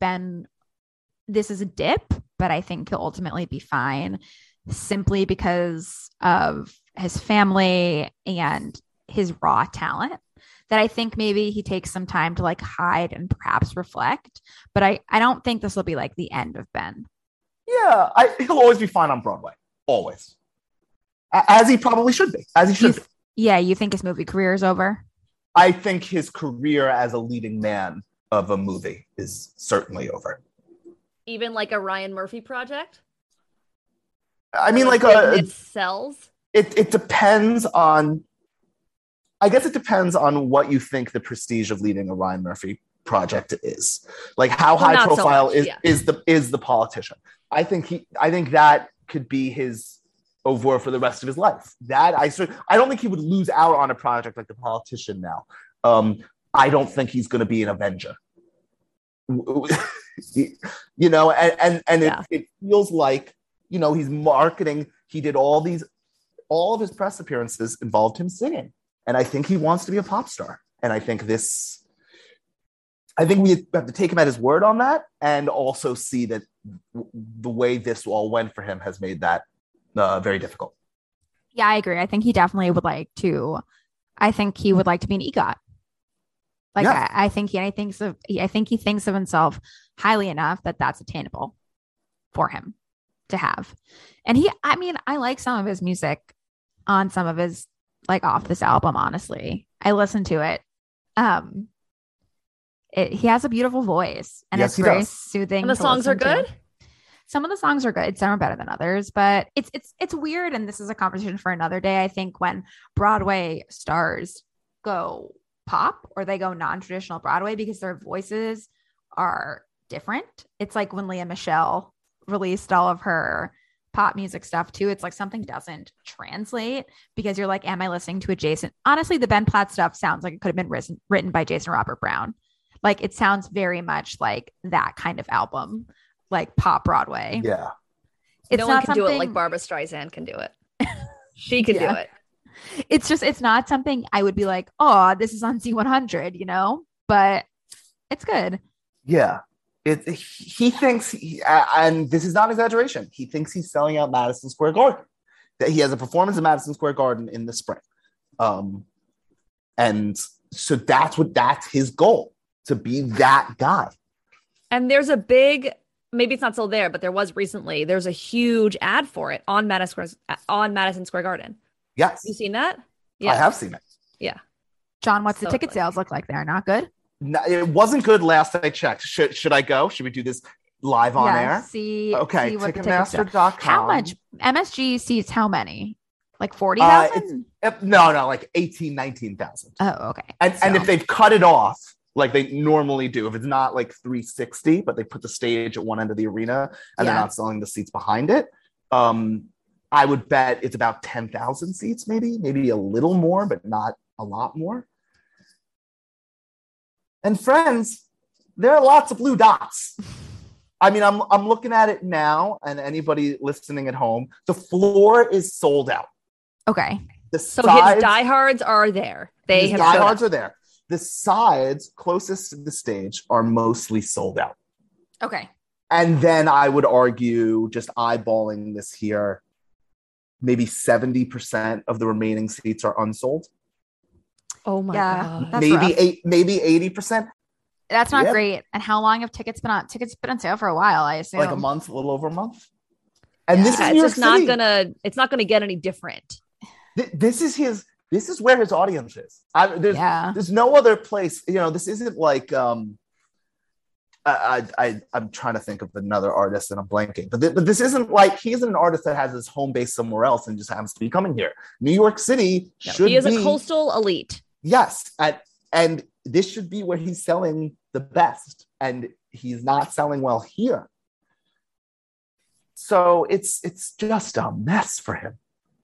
this is a dip, but I think he'll ultimately be fine simply because of his family and his raw talent. That I think maybe he takes some time to like hide and perhaps reflect. But I don't think this will be like the end of Ben. Yeah, he'll always be fine on Broadway. Always. As he probably should be. As he should be. Yeah, you think his movie career is over? I think his career as a leading man of a movie is certainly over. Even like a Ryan Murphy project? I mean, like it sells? It depends on... I guess it depends on what you think the prestige of leading a Ryan Murphy project is. Like how high profile is the politician. I think that could be his over for the rest of his life. I don't think he would lose out on a project like The Politician now. I don't think he's going to be an Avenger. You know, it feels like, you know, he's marketing. He did all of his press appearances involved him singing. And I think he wants to be a pop star. And I think we have to take him at his word on that, and also see that the way this all went for him has made that very difficult. Yeah, I agree. I think he definitely would like to. I think he would like to be an EGOT. Like, yeah. I think he thinks of himself highly enough that that's attainable for him to have. And I like some of his music on some of his, like, off this album, honestly. I listened to it. He has a beautiful voice, and it's very soothing. And the songs are good? Some of the songs are good. Some are better than others, but it's weird, and this is a conversation for another day. I think when Broadway stars go pop or they go non-traditional Broadway because their voices are different. It's like when Lea Michele released all of her pop music stuff too. It's like something doesn't translate because you're like, am I listening to a Jason? Honestly, the Ben Platt stuff sounds like it could have been written by Jason Robert Brown. Like, it sounds very much like that kind of album, like pop Broadway. Yeah. No one can do it like Barbra Streisand can do it. She can do it. It's not something I would be like, oh, this is on Z100, you know, but it's good. Yeah. He thinks, and this is not an exaggeration, he thinks he's selling out Madison Square Garden. That he has a performance in Madison Square Garden in the spring. And so that's his goal, to be that guy. And there's a big, maybe it's not still there, but there's a huge ad for it on Madison Square Garden. Yes. You seen that? Yeah. I have seen it. Yeah. John, what's the ticket sales look like there? Not good? No, it wasn't good last I checked. Should I go? Should we do this live on air? See okay, what Ticketmaster.com. How much? MSG seats how many? Like 40,000? No, like 18, 19,000. Oh, okay. And if they've cut it off, like they normally do, if it's not like 360, but they put the stage at one end of the arena and they're not selling the seats behind it, I would bet it's about 10,000 seats, maybe a little more, but not a lot more. And friends, there are lots of blue dots. I mean, I'm looking at it now, and anybody listening at home, the floor is sold out. Okay. So his diehards are there. His diehards are there. The sides closest to the stage are mostly sold out. Okay. And then I would argue, just eyeballing this here, maybe 70% of the remaining seats are unsold. Oh my God. That's maybe 80%. That's not great. And how long have tickets been on? Tickets been on sale for a while, I assume. Like a month, a little over a month. And this is New York City. It's not gonna get any different. This is where his audience is. There's no other place. This isn't like I'm trying to think of another artist and I'm blanking. But this isn't like he isn't an artist that has his home base somewhere else and just happens to be coming here. New York City he is a coastal elite. Yes, and this should be where he's selling the best, and he's not selling well here. So it's just a mess for him.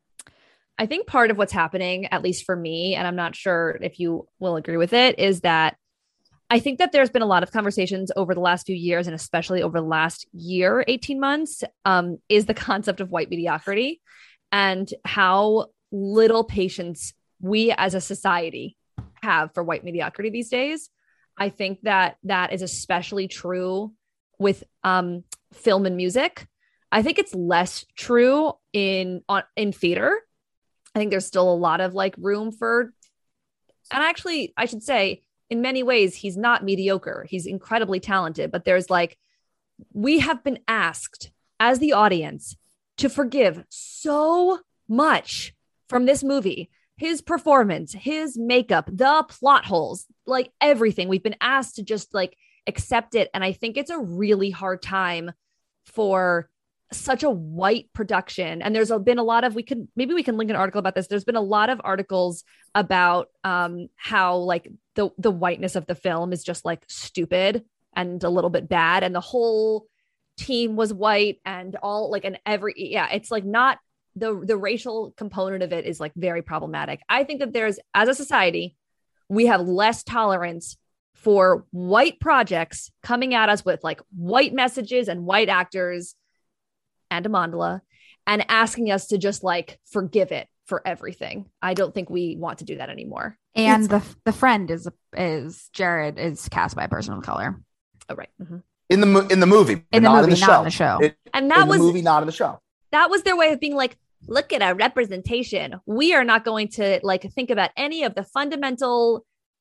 I think part of what's happening, at least for me, and I'm not sure if you will agree with it, is that I think that there's been a lot of conversations over the last few years, and especially over the last year, 18 months, is the concept of white mediocrity and how little patience we as a society have for white mediocrity these days. I think that is especially true with film and music. I think it's less true in theater. I think there's still a lot of like room for, and actually I should say in many ways, he's not mediocre. He's incredibly talented, but there's like, we have been asked as the audience to forgive so much from this movie. His performance, his makeup, the plot holes, like everything. We've been asked to just like accept it. And I think it's a really hard time for such a white production. And there's been a lot of, maybe we can link an article about this. There's been a lot of articles about how like the whiteness of the film is just like stupid and a little bit bad. And the whole team was white and all like, and it's like not, the racial component of it is like very problematic. I think that as a society, we have less tolerance for white projects coming at us with like white messages and white actors and a mandala and asking us to just like forgive it for everything. I don't think we want to do that anymore. And the friend is Jared is cast by a person of color. Oh, right. Mm-hmm. In the movie, not in the show. And that was the movie, not in the show. That was their way of being like, look at our representation. We are not going to like think about any of the fundamental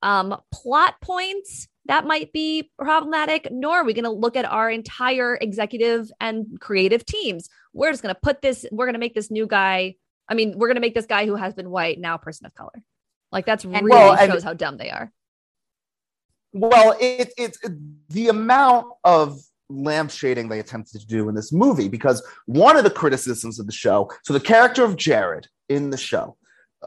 plot points that might be problematic, nor are we going to look at our entire executive and creative teams. We're just going to we're going to make this new guy. I mean, we're going to make this guy who has been white now a person of color. Like that's really shows how dumb they are. Well, it's the amount of lampshading they attempted to do in this movie, because one of the criticisms of the show, so the character of Jared in the show,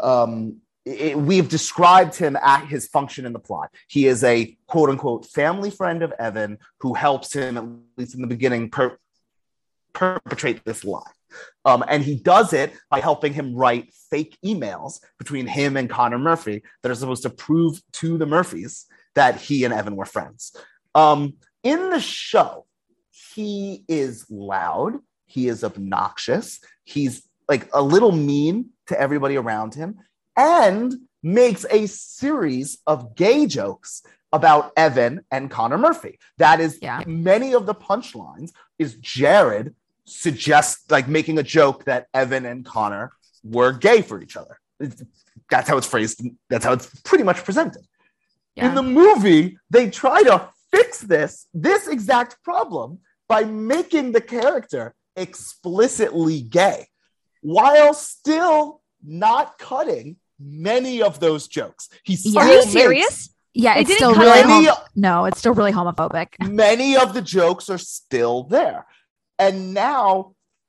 we've described him at his function in the plot. He is a quote unquote family friend of Evan who helps him, at least in the beginning, perpetrate this lie. And he does it by helping him write fake emails between him and Connor Murphy that are supposed to prove to the Murphys that he and Evan were friends. In the show, he is loud. He is obnoxious. He's like a little mean to everybody around him and makes a series of gay jokes about Evan and Connor Murphy. That is many of the punchlines is Jared suggests like making a joke that Evan and Connor were gay for each other. That's how it's phrased. That's how it's pretty much presented. Yeah. In the movie, they try to fix this exact problem by making the character explicitly gay while still not cutting many of those jokes. Are you serious? It's still really it's still really homophobic. Many of the jokes are still there. And now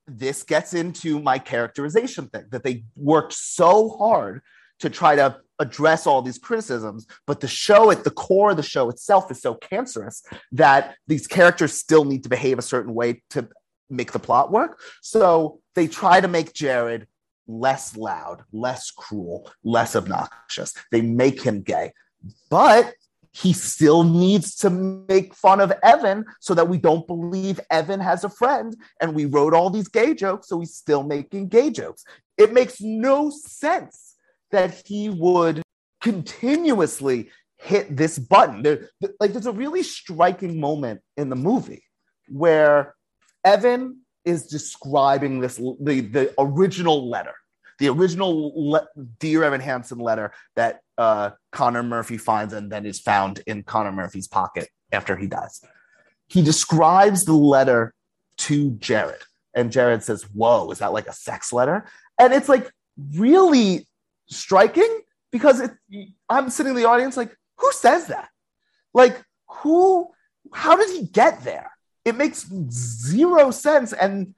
this gets into my characterization thing, that they worked so hard to try to address all these criticisms, but the show, at the core of the show itself, is so cancerous that these characters still need to behave a certain way to make the plot work. So they try to make Jared less loud, less cruel, less obnoxious. They make him gay, but he still needs to make fun of Evan so that we don't believe Evan has a friend. And we wrote all these gay jokes, so he's still making gay jokes. It makes no sense that he would continuously hit this button. There's a really striking moment in the movie where Evan is describing the original letter, the original Dear Evan Hansen letter that Connor Murphy finds and then is found in Connor Murphy's pocket after he dies. He describes the letter to Jared, and Jared says, "Whoa, is that like a sex letter?" And it's like really striking because I'm sitting in the audience like, who says that? Like, how did he get there? It makes zero sense. And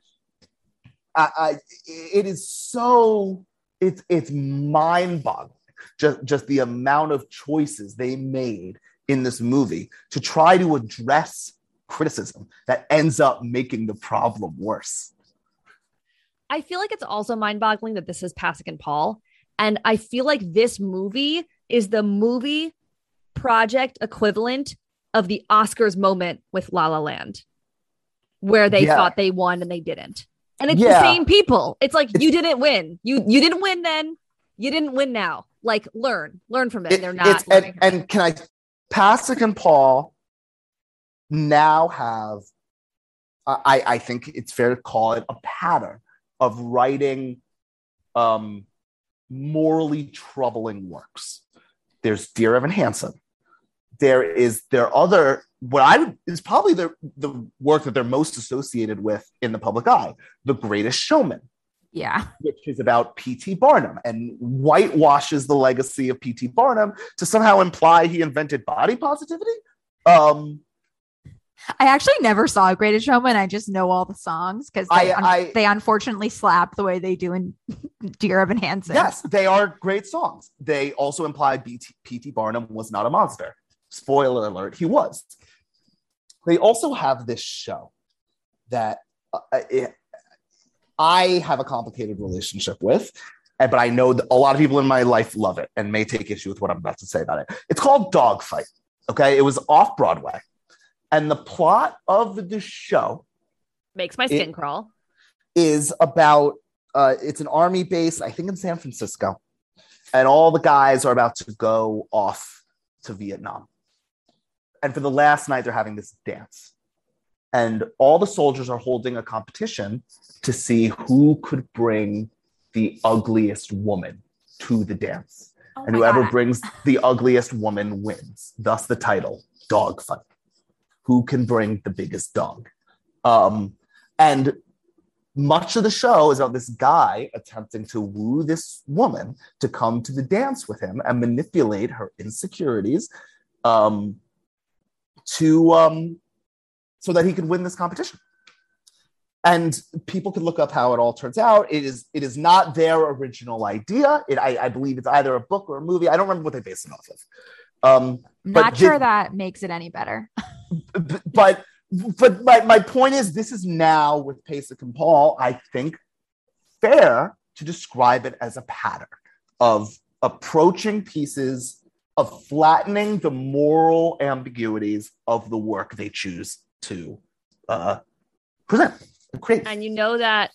it is so, it's mind-boggling. Just the amount of choices they made in this movie to try to address criticism that ends up making the problem worse. I feel like it's also mind-boggling that this is Pasek and Paul. And I feel like this movie is the movie project equivalent of the Oscars moment with La La Land, where they thought they won and they didn't. And it's the same people. It's like, you didn't win. You didn't win then. You didn't win now. Like, learn from it. They're not. And can I, Pasek and Paul now have, I think it's fair to call it a pattern of writing morally troubling works. There's Dear Evan Hansen. There is their other, is probably the work that they're most associated with in the public eye, The Greatest Showman. Yeah. Which is about P.T. Barnum and whitewashes the legacy of P.T. Barnum to somehow imply he invented body positivity. I actually never saw Greatest Showman. I just know all the songs because they unfortunately slap the way they do in Dear Evan Hansen. Yes, they are great songs. They also imply P.T. Barnum was not a monster. Spoiler alert, he was. They also have this show that I have a complicated relationship with, but I know that a lot of people in my life love it and may take issue with what I'm about to say about it. It's called Dogfight. Okay, it was off Broadway. And the plot of the show makes my skin crawl. Is about it's an army base, I think in San Francisco, and all the guys are about to go off to Vietnam. And for the last night, they're having this dance, and all the soldiers are holding a competition to see who could bring the ugliest woman to the dance, and whoever brings the ugliest woman wins. Thus, the title, Dogfight. Who can bring the biggest dog? And much of the show is about this guy attempting to woo this woman to come to the dance with him and manipulate her insecurities so that he can win this competition. And people can look up how it all turns out. It is not their original idea. I believe it's either a book or a movie. I don't remember what they based it off of. Not sure that makes it any better. But my point is, this is now with Pasek and Paul, I think, fair to describe it as a pattern of approaching pieces, of flattening the moral ambiguities of the work they choose to present and create. And you know that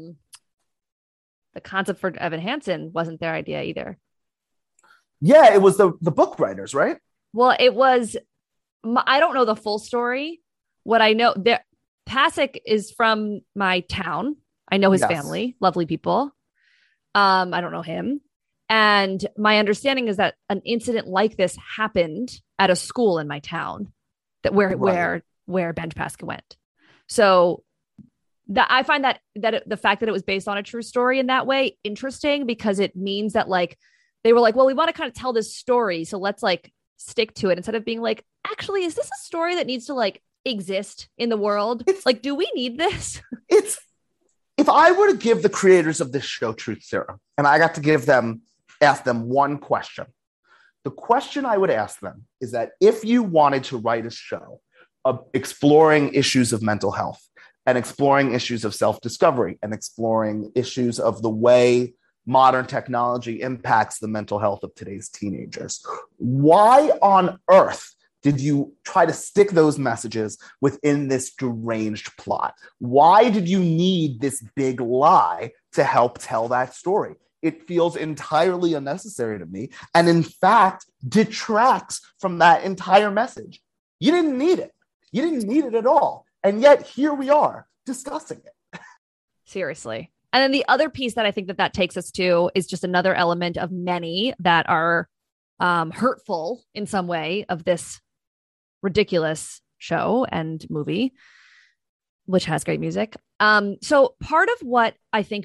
the concept for Evan Hansen wasn't their idea either. Yeah, it was the book writers, right? Well, it was. I don't know the full story. What I know, Pasek is from my town. I know his family, lovely people. I don't know him. And my understanding is that an incident like this happened at a school in my town, that where Benj Pasek went. So I find that the fact that it was based on a true story in that way interesting, because it means that like they were like, well, we want to kind of tell this story, so let's like stick to it, instead of being like, actually, is this a story that needs to like exist in the world? It's like, do we need this? if I were to give the creators of this show truth serum, and I got to ask them one question, the question I would ask them is that if you wanted to write a show of exploring issues of mental health and exploring issues of self-discovery and exploring issues of the way modern technology impacts the mental health of today's teenagers, why on earth did you try to stick those messages within this deranged plot? Why did you need this big lie to help tell that story? It feels entirely unnecessary to me, and in fact, detracts from that entire message. You didn't need it. You didn't need it at all. And yet here we are discussing it. Seriously. And then the other piece that I think that takes us to is just another element of many that are hurtful in some way of this ridiculous show and movie, which has great music. So part of what I think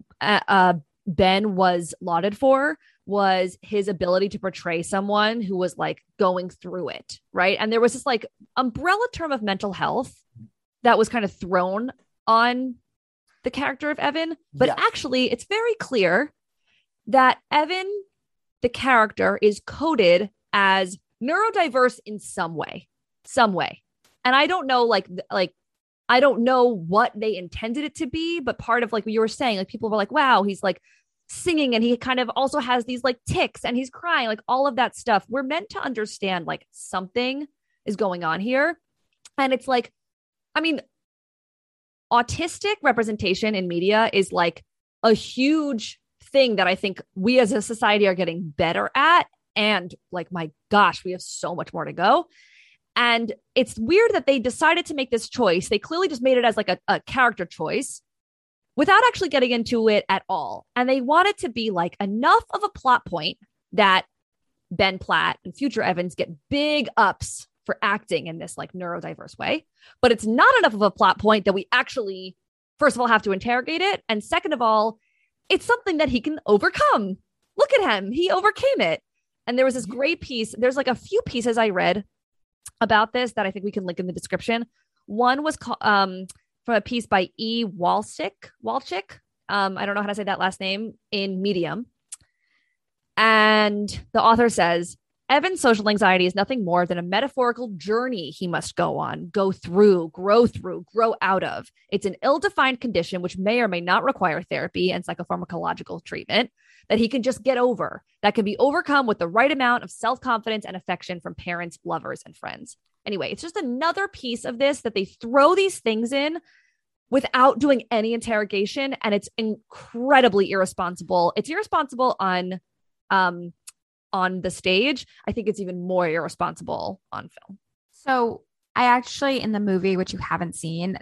Ben was lauded for was his ability to portray someone who was like going through it, right? And there was this like umbrella term of mental health that was kind of thrown on the character of Evan, but actually it's very clear that Evan, the character, is coded as neurodiverse in some way. And I don't know, like, I don't know what they intended it to be, but part of like what you were saying, like people were like, wow, he's like singing and he kind of also has these like tics and he's crying, like all of that stuff. We're meant to understand like something is going on here. And it's like, I mean, autistic representation in media is like a huge thing that I think we as a society are getting better at. And like, my gosh, we have so much more to go. And it's weird that they decided to make this choice. They clearly just made it as like a character choice without actually getting into it at all. And they wanted to be like enough of a plot point that Ben Platt and future Evans get big ups for acting in this like neurodiverse way. But it's not enough of a plot point that we actually, first of all, have to interrogate it. And second of all, it's something that he can overcome. Look at him. He overcame it. And there was this great piece. There's like a few pieces I read about this that I think we can link in the description. One was from a piece by E. Walchick. I don't know how to say that last name, in Medium. And the author says, Evan's social anxiety is nothing more than a metaphorical journey he must go on, go through, grow out of. It's an ill-defined condition which may or may not require therapy and psychopharmacological treatment that he can just get over, that can be overcome with the right amount of self-confidence and affection from parents, lovers, and friends. Anyway, it's just another piece of this that they throw these things in without doing any interrogation, and it's incredibly irresponsible. It's irresponsible on the stage. I think it's even more irresponsible on film. So I actually, in the movie, which you haven't seen,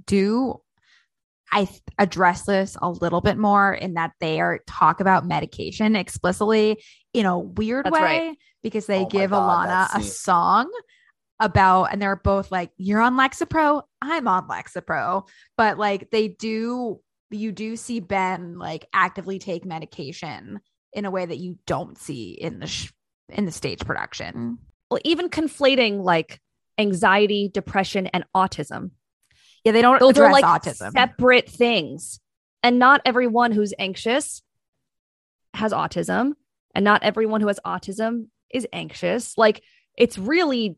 I address this a little bit more in that they talk about medication explicitly in a weird way, right? Because they give Alana a song about, and they're both like, you're on Lexapro, I'm on Lexapro. But like you do see Ben like actively take medication in a way that you don't see in the stage production. Well, even conflating like anxiety, depression, and autism. Yeah, they don't address like autism. Separate things. And not everyone who's anxious has autism. And not everyone who has autism is anxious. Like it's very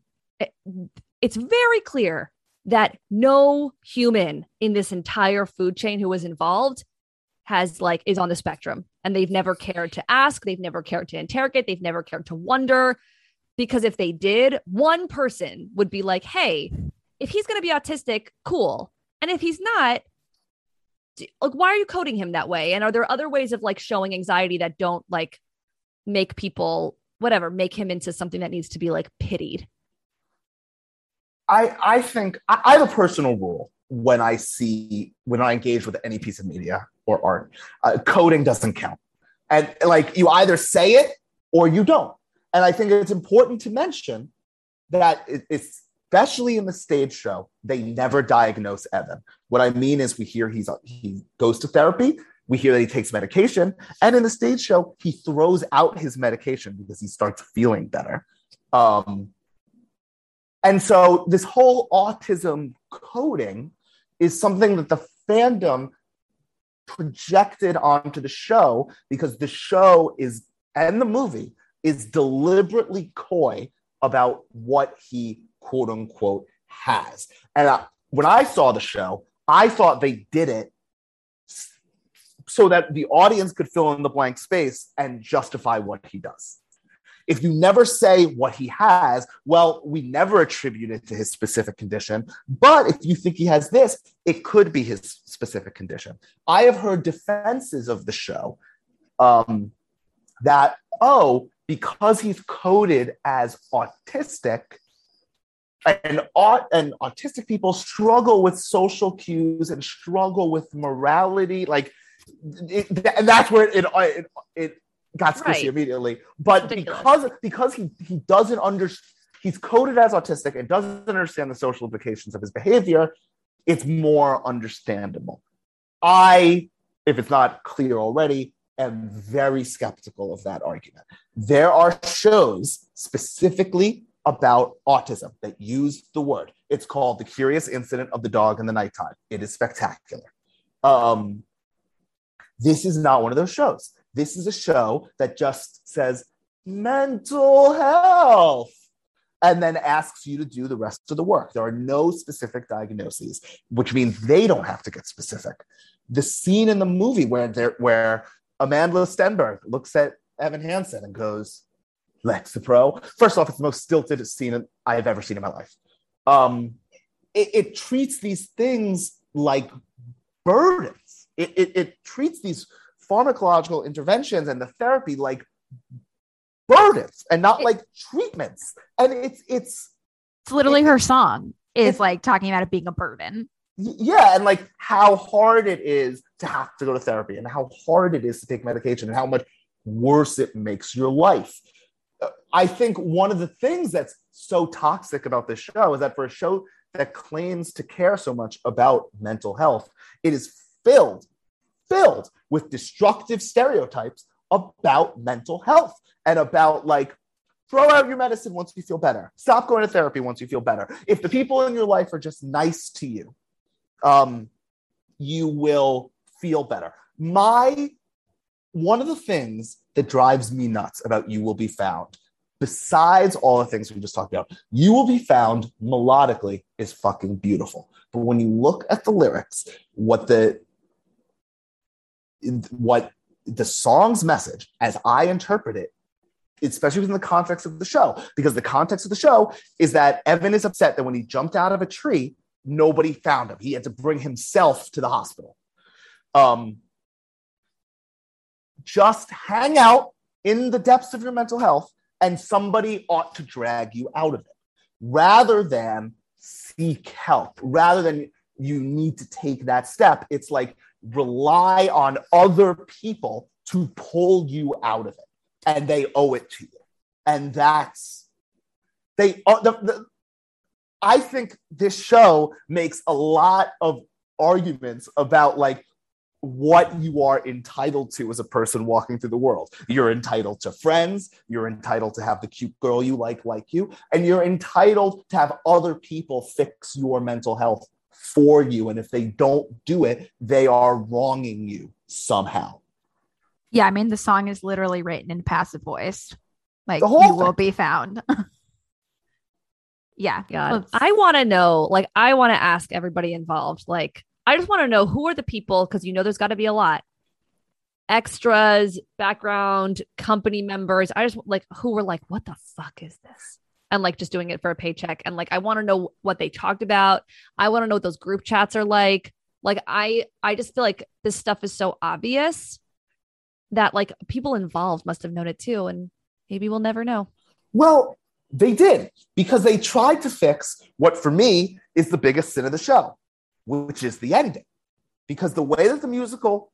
clear that no human in this entire food chain who was involved is on the spectrum. And they've never cared to ask. They've never cared to interrogate. They've never cared to wonder. Because if they did, one person would be like, hey, if he's going to be autistic, cool. And if he's not, like, why are you coding him that way? And are there other ways of like showing anxiety that don't like make people, make him into something that needs to be like pitied? I think I have a personal rule when I engage with any piece of media or art, coding doesn't count. And like you either say it or you don't. And I think it's important to mention that especially in the stage show, they never diagnose Evan. What I mean is we hear he goes to therapy. We hear that he takes medication. And in the stage show, he throws out his medication because he starts feeling better. And so this whole autism coding is something that the fandom projected onto the show because the show is, and the movie is deliberately coy about what he quote unquote has. And when I saw the show, I thought they did it so that the audience could fill in the blank space and justify what he does. If you never say what he has, well, we never attribute it to his specific condition. But if you think he has this, it could be his specific condition. I have heard defenses of the show that, because he's coded as autistic, and autistic people struggle with social cues and struggle with morality, and that's where it got squishy immediately. But because he doesn't understand, he's coded as autistic and doesn't understand the social implications of his behavior, it's more understandable. If it's not clear already, am very skeptical of that argument. There are shows specifically about autism that use the word. It's called The Curious Incident of the Dog in the Nighttime. It is spectacular. This is not one of those shows. This is a show that just says mental health and then asks you to do the rest of the work. There are no specific diagnoses, which means they don't have to get specific. The scene in the movie where Amanda Stenberg looks at Evan Hansen and goes, Lexapro. First off, it's the most stilted scene I've ever seen in my life. It treats these things like burdens. It treats these pharmacological interventions and the therapy like burdens and not like treatments. And it's literally her song is like talking about it being a burden. Yeah, and like how hard it is to have to go to therapy and how hard it is to take medication and how much worse it makes your life. I think one of the things that's so toxic about this show is that for a show that claims to care so much about mental health, it is filled with destructive stereotypes about mental health and about like, throw out your medicine once you feel better. Stop going to therapy once you feel better. If the people in your life are just nice to you, you will feel better. One of the things that drives me nuts about You Will Be Found, besides all the things we just talked about, You Will Be Found melodically is fucking beautiful. But when you look at the lyrics, what the song's message, as I interpret it, especially within the context of the show, because the context of the show is that Evan is upset that when he jumped out of a tree, nobody found him. He had to bring himself to the hospital. Just hang out in the depths of your mental health and somebody ought to drag you out of it rather than seek help, rather than you need to take that step. It's like rely on other people to pull you out of it and they owe it to you. And I think this show makes a lot of arguments about like what you are entitled to as a person walking through the world. You're entitled to friends, you're entitled to have the cute girl you like you, and you're entitled to have other people fix your mental health for you. And if they don't do it, they are wronging you somehow. Yeah, I mean, the song is literally written in passive voice. Like, You will be found. Yeah. God. I want to know, like, I want to ask everybody involved, like, I just want to know who are the people, because there's got to be a lot. Extras, background, company members. I just like who were like, what the fuck is this? And like just doing it for a paycheck. And like, I want to know what they talked about. I want to know what those group chats are like. Like, I just feel like this stuff is so obvious that like people involved must have known it too. And maybe we'll never know. Well, they did, because they tried to fix what for me is the biggest sin of the show, which is the ending. Because the way that the musical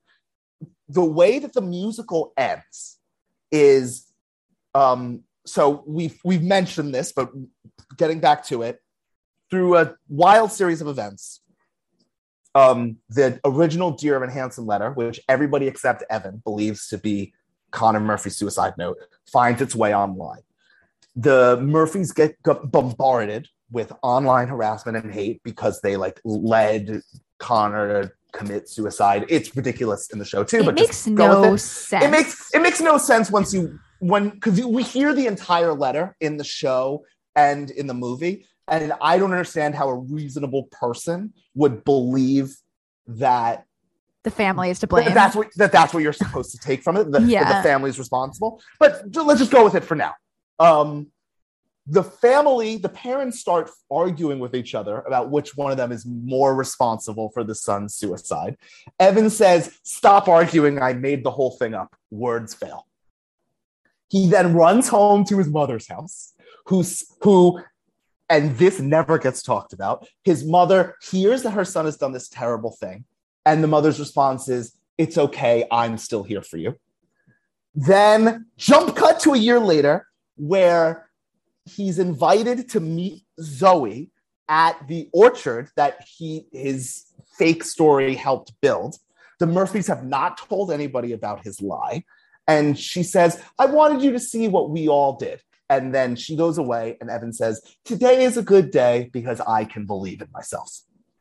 ends is, so we've mentioned this, but getting back to it, through a wild series of events, the original Dear Evan Hansen letter, which everybody except Evan believes to be Connor Murphy's suicide note, finds its way online. The Murphys get bombarded with online harassment and hate because they like led Connor to commit suicide. It's ridiculous in the show too. It makes no sense. It makes no sense because we hear the entire letter in the show and in the movie, and I don't understand how a reasonable person would believe that the family is to blame. That's what you're supposed to take from it. That the family is responsible. But let's just go with it for now. The parents start arguing with each other about which one of them is more responsible for the son's suicide. Evan says, "Stop arguing. I made the whole thing up." Words fail. He then runs home to his mother's house, and this never gets talked about. His mother hears that her son has done this terrible thing. And the mother's response is, "It's okay, I'm still here for you." Then jump cut to a year later where he's invited to meet Zoe at the orchard that his fake story helped build. The Murphys have not told anybody about his lie. And she says, "I wanted you to see what we all did." And then she goes away and Evan says, "Today is a good day because I can believe in myself."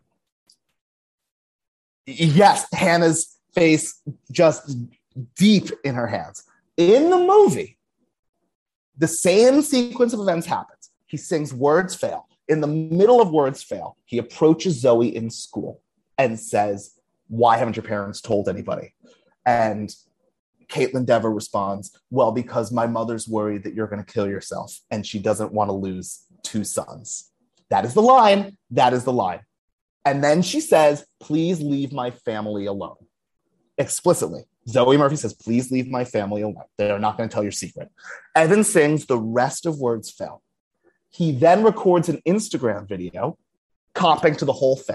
Yes, Hannah's face just deep in her hands. In the movie, the same sequence of events happens. He sings Words Fail. In the middle of Words Fail, he approaches Zoe in school and says, "Why haven't your parents told anybody?" And Caitlin Dever responds, "Well, because my mother's worried that you're going to kill yourself and she doesn't want to lose 2 sons." That is the line. That is the line. And then she says, "Please leave my family alone." Explicitly. Zoe Murphy says, "Please leave my family alone. They're not going to tell your secret." Evan sings the rest of Words Fail. He then records an Instagram video copping to the whole thing.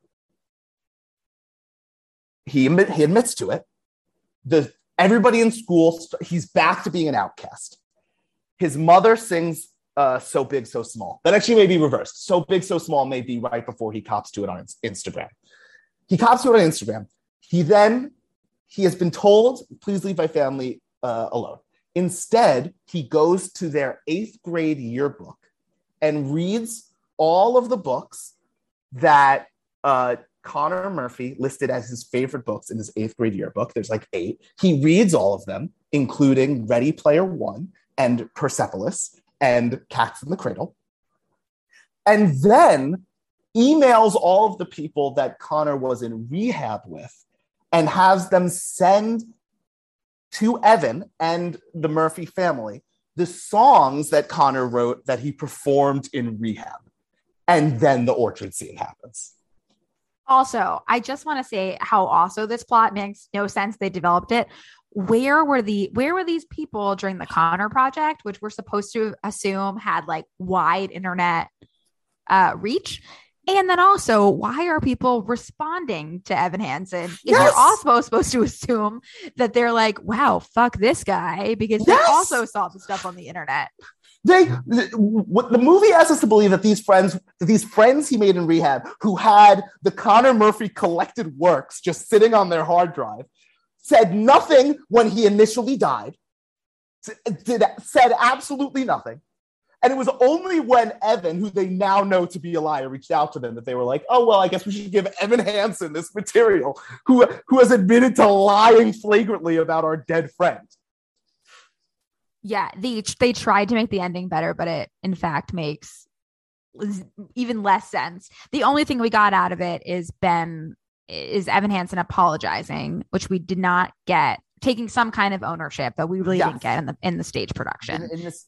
He admits to it. Everybody in school, he's back to being an outcast. His mother sings So Big, So Small. That actually may be reversed. So Big, So Small may be right before he cops to it on Instagram. He cops to it on Instagram. He has been told, "Please leave my family alone." Instead, he goes to their 8th grade yearbook and reads all of the books that Connor Murphy listed as his favorite books in his 8th grade yearbook. There's like 8. He reads all of them, including Ready Player One and Persepolis and Cats in the Cradle. And then emails all of the people that Connor was in rehab with and has them send to Evan and the Murphy family the songs that Connor wrote that he performed in rehab. And then the orchard scene happens. Also, I just want to say how also this plot makes no sense. They developed it. Where were these people during the Connor project, which we're supposed to assume had like wide internet reach? And then also, why are people responding to Evan Hansen? If you're also supposed to assume that they're like, "Wow, fuck this guy," because they also saw the stuff on the internet. What the movie asks us to believe that these friends he made in rehab, who had the Connor Murphy collected works just sitting on their hard drive, said nothing when he initially died, said absolutely nothing. And it was only when Evan, who they now know to be a liar, reached out to them that they were like, "Oh, well, I guess we should give Evan Hansen this material, who has admitted to lying flagrantly about our dead friend." Yeah, they tried to make the ending better, but it, in fact, makes even less sense. The only thing we got out of it is Evan Hansen apologizing, which we did not get, taking some kind of ownership that we really didn't get in the stage production.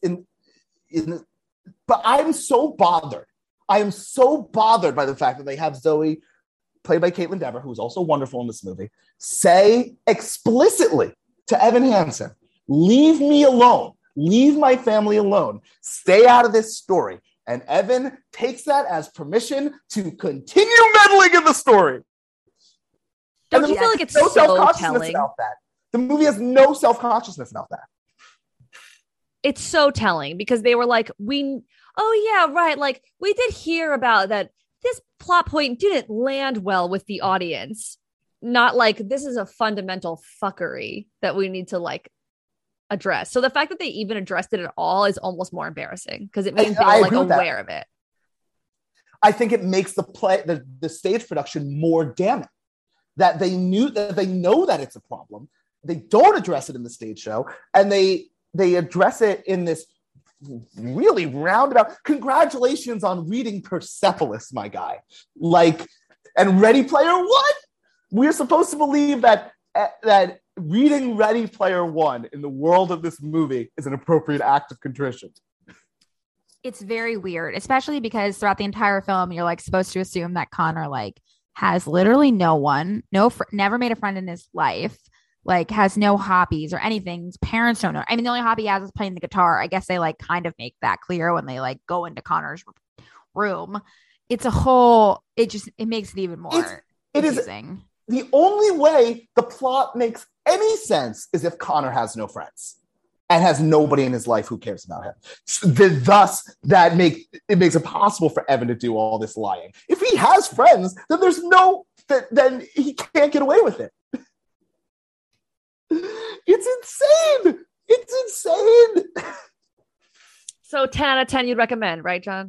But I'm so bothered. I am so bothered by the fact that they have Zoe, played by Caitlin Dever, who is also wonderful in this movie, say explicitly to Evan Hansen, "Leave me alone. Leave my family alone. Stay out of this story." And Evan takes that as permission to continue meddling in the story. Don't you feel like it's so telling about that? The movie has no self-consciousness about that. It's so telling because they were like, we did hear about that. This plot point didn't land well with the audience. Not like this is a fundamental fuckery that we need to like address. So the fact that they even addressed it at all is almost more embarrassing because it means they're like aware of it. I think it makes the stage production more damning that they know that it's a problem. They don't address it in the stage show, and they address it in this really roundabout. Congratulations on reading Persepolis, my guy. Like, and Ready Player One. We're supposed to believe that reading Ready Player One in the world of this movie is an appropriate act of contrition. It's very weird, especially because throughout the entire film, you're like supposed to assume that Connor like has literally no one, never made a friend in his life, like has no hobbies or anything. His parents don't know. I mean, the only hobby he has is playing the guitar. I guess they like kind of make that clear when they like go into Connor's room. It's a whole, it makes it even more confusing. The only way the plot makes any sense is if Connor has no friends and has nobody in his life who cares about him. Thus, it makes it possible for Evan to do all this lying. If he has friends, then then he can't get away with it. It's insane. It's insane. So 10 out of 10 you'd recommend, right, John?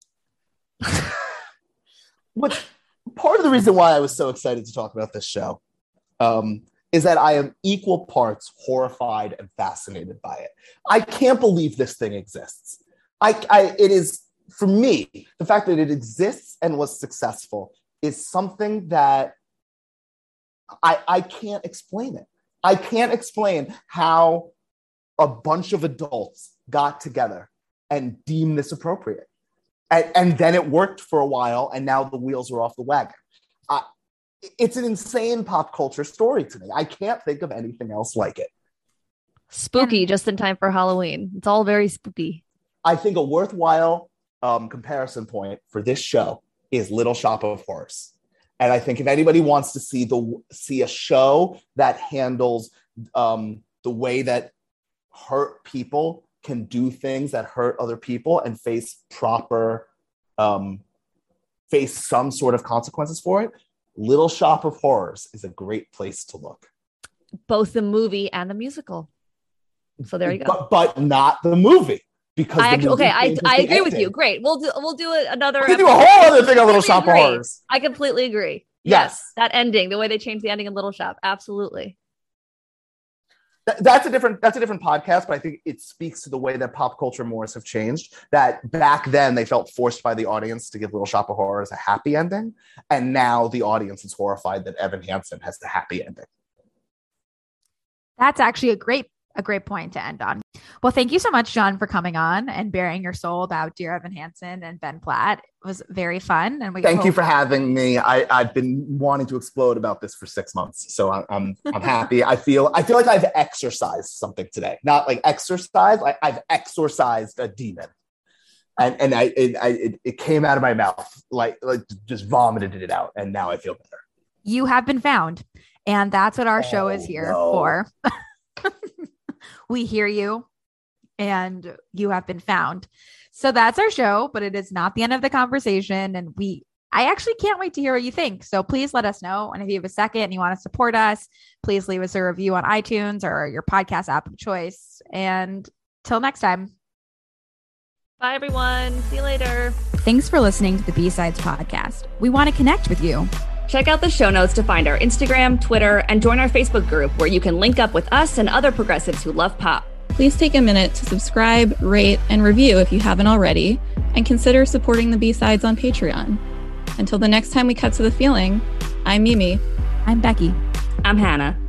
But part of the reason why I was so excited to talk about this show is that I am equal parts horrified and fascinated by it. I can't believe this thing exists. It is, for me, the fact that it exists and was successful is something that I can't explain it. I can't explain how a bunch of adults got together and deemed this appropriate. And then it worked for a while, and now the wheels are off the wagon. It's an insane pop culture story to me. I can't think of anything else like it. Spooky, just in time for Halloween. It's all very spooky. I think a worthwhile comparison point for this show is Little Shop of Horrors. And I think if anybody wants to see a show that handles the way that hurt people can do things that hurt other people and face some sort of consequences for it, Little Shop of Horrors is a great place to look. Both the movie and the musical. So there you go. But not the movie. Because I agree with you. Great. We'll do another. We can do a whole other thing on Little Shop of Horrors. I completely agree. Yes, that ending, the way they changed the ending in Little Shop, absolutely. That's a different podcast, but I think it speaks to the way that pop culture mores have changed. That back then they felt forced by the audience to give Little Shop of Horrors a happy ending, and now the audience is horrified that Evan Hansen has the happy ending. That's actually a great point to end on. Well, thank you so much, John, for coming on and bearing your soul about Dear Evan Hansen and Ben Platt. It was very fun. And thank you for having me. I've been wanting to explode about this for 6 months, so I'm happy. I feel like I've exorcised something today. Not like exercise. I've exorcised a demon, and it came out of my mouth like just vomited it out, and now I feel better. You have been found, and that's what our show is here for. We hear you, and you have been found. So that's our show, but it is not the end of the conversation. And I actually can't wait to hear what you think. So please let us know. And if you have a second and you want to support us, please leave us a review on iTunes or your podcast app of choice. And till next time. Bye, everyone. See you later. Thanks for listening to the B-Sides podcast. We want to connect with you. Check out the show notes to find our Instagram, Twitter, and join our Facebook group where you can link up with us and other progressives who love pop. Please take a minute to subscribe, rate, and review if you haven't already, and consider supporting the B-Sides on Patreon. Until the next time we cut to the feeling, I'm Mimi. I'm Becky. I'm Hannah.